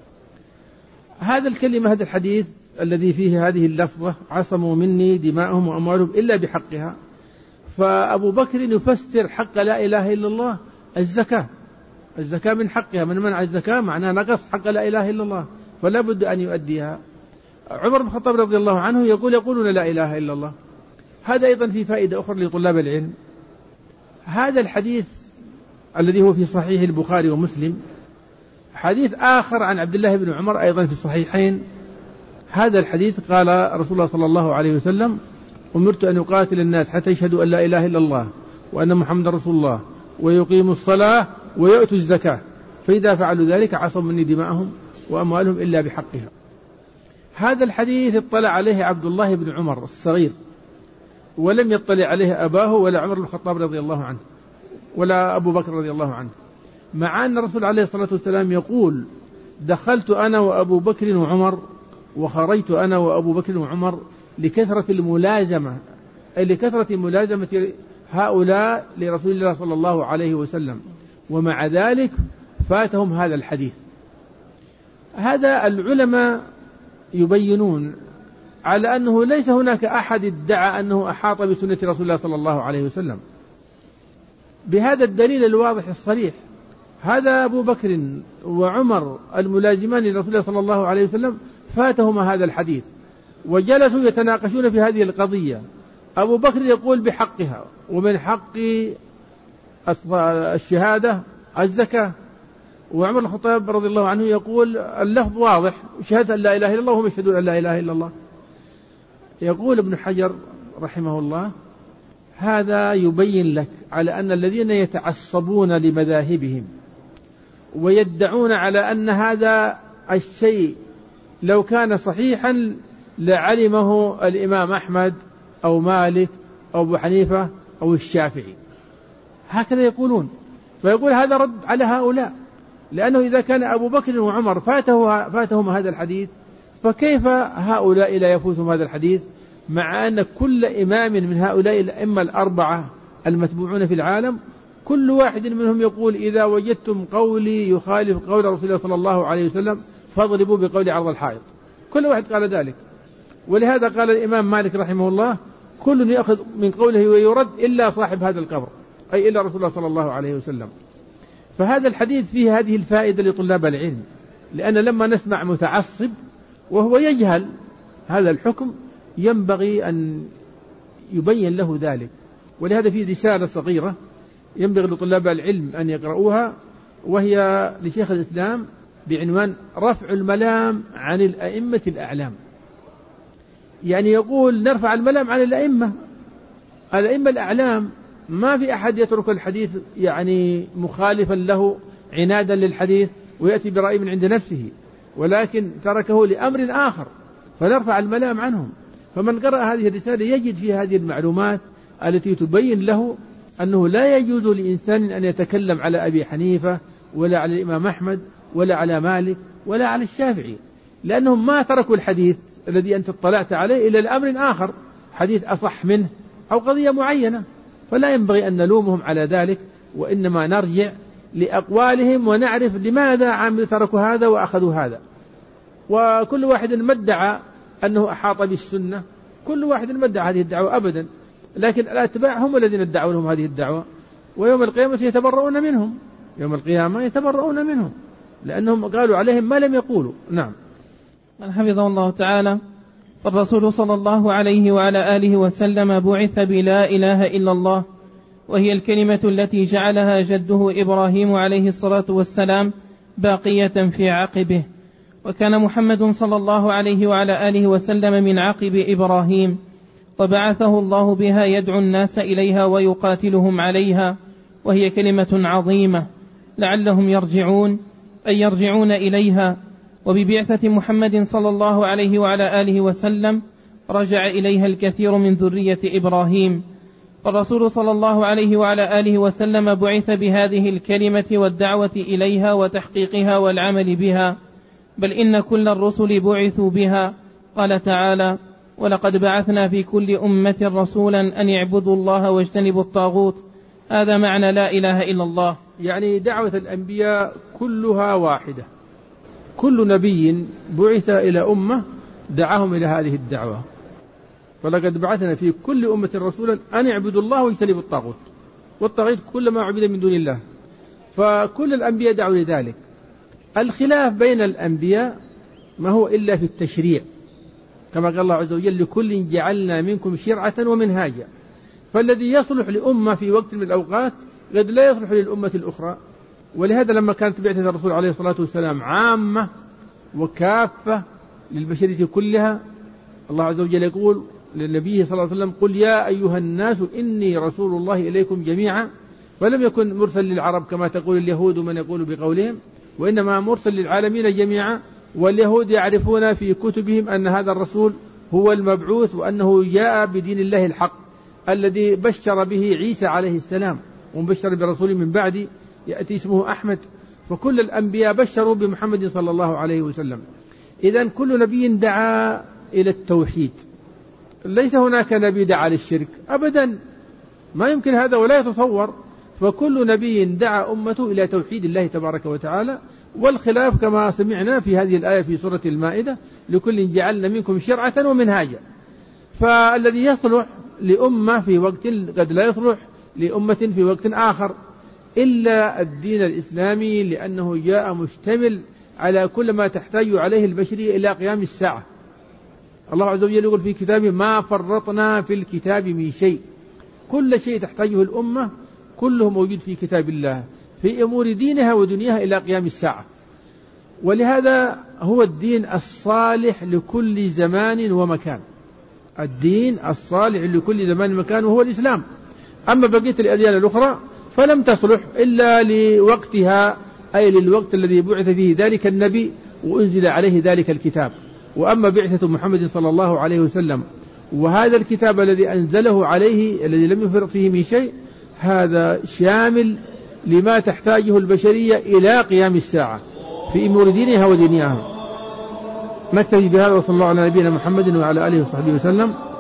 هذا الكلمة، هذا الحديث الذي فيه هذه اللفظة عصموا مني دماءهم وأموالهم إلا بحقها، فأبو بكر يفسر حق لا إله إلا الله الزكاة، الزكاة من حقها، من منع الزكاة معناه نقص حق لا إله إلا الله، فلا بد أن يؤديها. عمر بن الخطاب رضي الله عنه يقول يقولون لا إله إلا الله. هذا أيضا في فائدة أخرى لطلاب العلم. هذا الحديث الذي هو في صحيح البخاري ومسلم، حديث آخر عن عبد الله بن عمر أيضا في الصحيحين. هذا الحديث قال رسول الله صلى الله عليه وسلم أمرت أن أقاتل الناس حتى يشهدوا أن لا إله إلا الله وأن محمد رسول الله ويقيموا الصلاة ويؤتوا الزكاة، فإذا فعلوا ذلك عصموا مني دماءهم وأموالهم إلا بحقها. هذا الحديث اطلع عليه عبد الله بن عمر الصغير، ولم يطلع عليه أباه ولا عمر بن الخطاب رضي الله عنه ولا أبو بكر رضي الله عنه، مع أن الرسول عليه الصلاة والسلام يقول دخلت أنا وأبو بكر وعمر وخرجت أنا وأبو بكر وعمر لكثرة الملازمة، أي لكثرة ملازمة هؤلاء لرسول الله صلى الله عليه وسلم، ومع ذلك فاتهم هذا الحديث. هذا العلماء يبينون على أنه ليس هناك أحد ادعى أنه أحاط بسنة رسول الله صلى الله عليه وسلم بهذا الدليل الواضح الصريح. هذا أبو بكر وعمر الملازمان لرسول الله صلى الله عليه وسلم فاتهما هذا الحديث، وجلسوا يتناقشون في هذه القضية. أبو بكر يقول بحقها، ومن حق الشهادة، الزكاة. وعمر الخطاب رضي الله عنه يقول اللفظ واضح، شهادة أن لا إله إلا الله وهم يشهدون أن لا إله إلا الله. يقول ابن حجر رحمه الله هذا يبين لك على أن الذين يتعصبون لمذاهبهم ويدعون على أن هذا الشيء لو كان صحيحا لعلمه الإمام أحمد أو مالك أو أبو حنيفة أو الشافعي، هكذا يقولون. فيقول هذا رد على هؤلاء، لأنه إذا كان أبو بكر وعمر فاته فاتهم هذا الحديث، فكيف هؤلاء لا يفوتهم هذا الحديث، مع أن كل إمام من هؤلاء الأئمة الأربعة المتبوعون في العالم كل واحد منهم يقول إذا وجدتم قولي يخالف قول رسول الله صلى الله عليه وسلم فاضربوا بقول عرض الحائط. كل واحد قال ذلك. ولهذا قال الإمام مالك رحمه الله كل يأخذ من قوله ويرد إلا صاحب هذا القبر، أي إلا رسول الله صلى الله عليه وسلم. فهذا الحديث فيه هذه الفائدة لطلاب العلم، لأن لما نسمع متعصب وهو يجهل هذا الحكم ينبغي أن يبين له ذلك. ولهذا في رسالة صغيرة ينبغي لطلاب العلم أن يقرؤوها، وهي لشيخ الإسلام بعنوان رفع الملام عن الأئمة الأعلام. يعني يقول نرفع الملام عن الأئمة الأئمة الأعلام، ما في أحد يترك الحديث يعني مخالفا له عنادا للحديث ويأتي برأي من عند نفسه، ولكن تركه لأمر آخر، فنرفع الملام عنهم. فمن قرأ هذه الرسالة يجد فيها هذه المعلومات التي تبين له أنه لا يجوز لإنسان أن يتكلم على أبي حنيفة ولا على الإمام أحمد ولا على مالك ولا على الشافعي، لأنهم ما تركوا الحديث الذي أنت اطلعت عليه إلى الأمر آخر، حديث أصح منه أو قضية معينة. فلا ينبغي أن نلومهم على ذلك، وإنما نرجع لأقوالهم ونعرف لماذا عم تركوا هذا وأخذوا هذا. وكل واحد ما ادعى أنه أحاط بالسنة، كل واحد ما ادعى هذه الدعوة أبدا، لكن الأتباع هم الذين ادعوا لهم هذه الدعوة، ويوم القيامة يتبرؤون منهم، يوم القيامة يتبرؤون منهم لأنهم قالوا عليهم ما لم يقولوا. نعم. من حفظه الله تعالى. فالرسول صلى الله عليه وعلى آله وسلم بعث بلا إله إلا الله، وهي الكلمة التي جعلها جده إبراهيم عليه الصلاة والسلام باقية في عقبه، وكان محمد صلى الله عليه وعلى آله وسلم من عقب إبراهيم، وبعثه الله بها يدعو الناس إليها ويقاتلهم عليها، وهي كلمة عظيمة لعلهم يرجعون أي يرجعون إليها. وببعثة محمد صلى الله عليه وعلى آله وسلم رجع إليها الكثير من ذرية إبراهيم. فالرسول صلى الله عليه وعلى آله وسلم بعث بهذه الكلمة والدعوة إليها وتحقيقها والعمل بها، بل إن كل الرسل بعثوا بها. قال تعالى: ولقد بعثنا في كل أمة رسولا أن يعبدوا الله واجتنبوا الطاغوت. هذا معنى لا إله إلا الله. يعني دعوة الأنبياء كلها واحدة، كل نبي بعث إلى أمة دعاهم إلى هذه الدعوة. ولقد بعثنا في كل أمة رسولا أن يعبدوا الله واجتنبوا الطاغوت، والطاغوت كل ما عبد من دون الله، فكل الأنبياء دعوا لذلك. الخلاف بين الأنبياء ما هو إلا في التشريع، كما قال الله عز وجل: لكل جعلنا منكم شرعة ومنهاجا. فالذي يصلح لأمة في وقت من الأوقات قد لا يصلح للأمة الأخرى. ولهذا لما كانت بعثة الرسول عليه الصلاة والسلام عامة وكافة للبشرية كلها، الله عز وجل يقول للنبي صلى الله عليه وسلم: قل يا أيها الناس إني رسول الله إليكم جميعا. فلم يكن مرسل للعرب كما تقول اليهود من يقول بقولهم، وإنما مرسل للعالمين جميعا. واليهود يعرفون في كتبهم أن هذا الرسول هو المبعوث، وأنه جاء بدين الله الحق الذي بشر به عيسى عليه السلام، ومبشر برسول من بعد يأتي اسمه أحمد. فكل الأنبياء بشروا بمحمد صلى الله عليه وسلم. إذن كل نبي دعا إلى التوحيد، ليس هناك نبي دعا للشرك أبدا، ما يمكن هذا ولا يتصور. فكل نبي دعا أمته إلى توحيد الله تبارك وتعالى. والخلاف كما سمعنا في هذه الآية في سورة المائدة: لكل جعلنا منكم شرعة ومنهاجا. فالذي يصلح لأمة في وقت قد لا يصلح لأمة في وقت آخر، إلا الدين الإسلامي، لأنه جاء مشتمل على كل ما تحتاج عليه البشرية إلى قيام الساعة. الله عز وجل يقول في كتابه: ما فرطنا في الكتاب من شيء. كل شيء تحتاجه الأمة كله موجود في كتاب الله في أمور دينها ودنياها إلى قيام الساعة. ولهذا هو الدين الصالح لكل زمان ومكان، الدين الصالح لكل زمان ومكان وهو الإسلام. أما بقية الأديان الأخرى فلم تصلح إلا لوقتها، أي للوقت الذي بعث فيه ذلك النبي وأنزل عليه ذلك الكتاب. وأما بعثة محمد صلى الله عليه وسلم وهذا الكتاب الذي أنزله عليه الذي لم يفرط فيه من شيء، هذا شامل لما تحتاجه البشرية إلى قيام الساعة في أمور دينها ودنياها. نكتفي بهذا، وصلى الله على نبينا محمد وعلى آله وصحبه وسلم.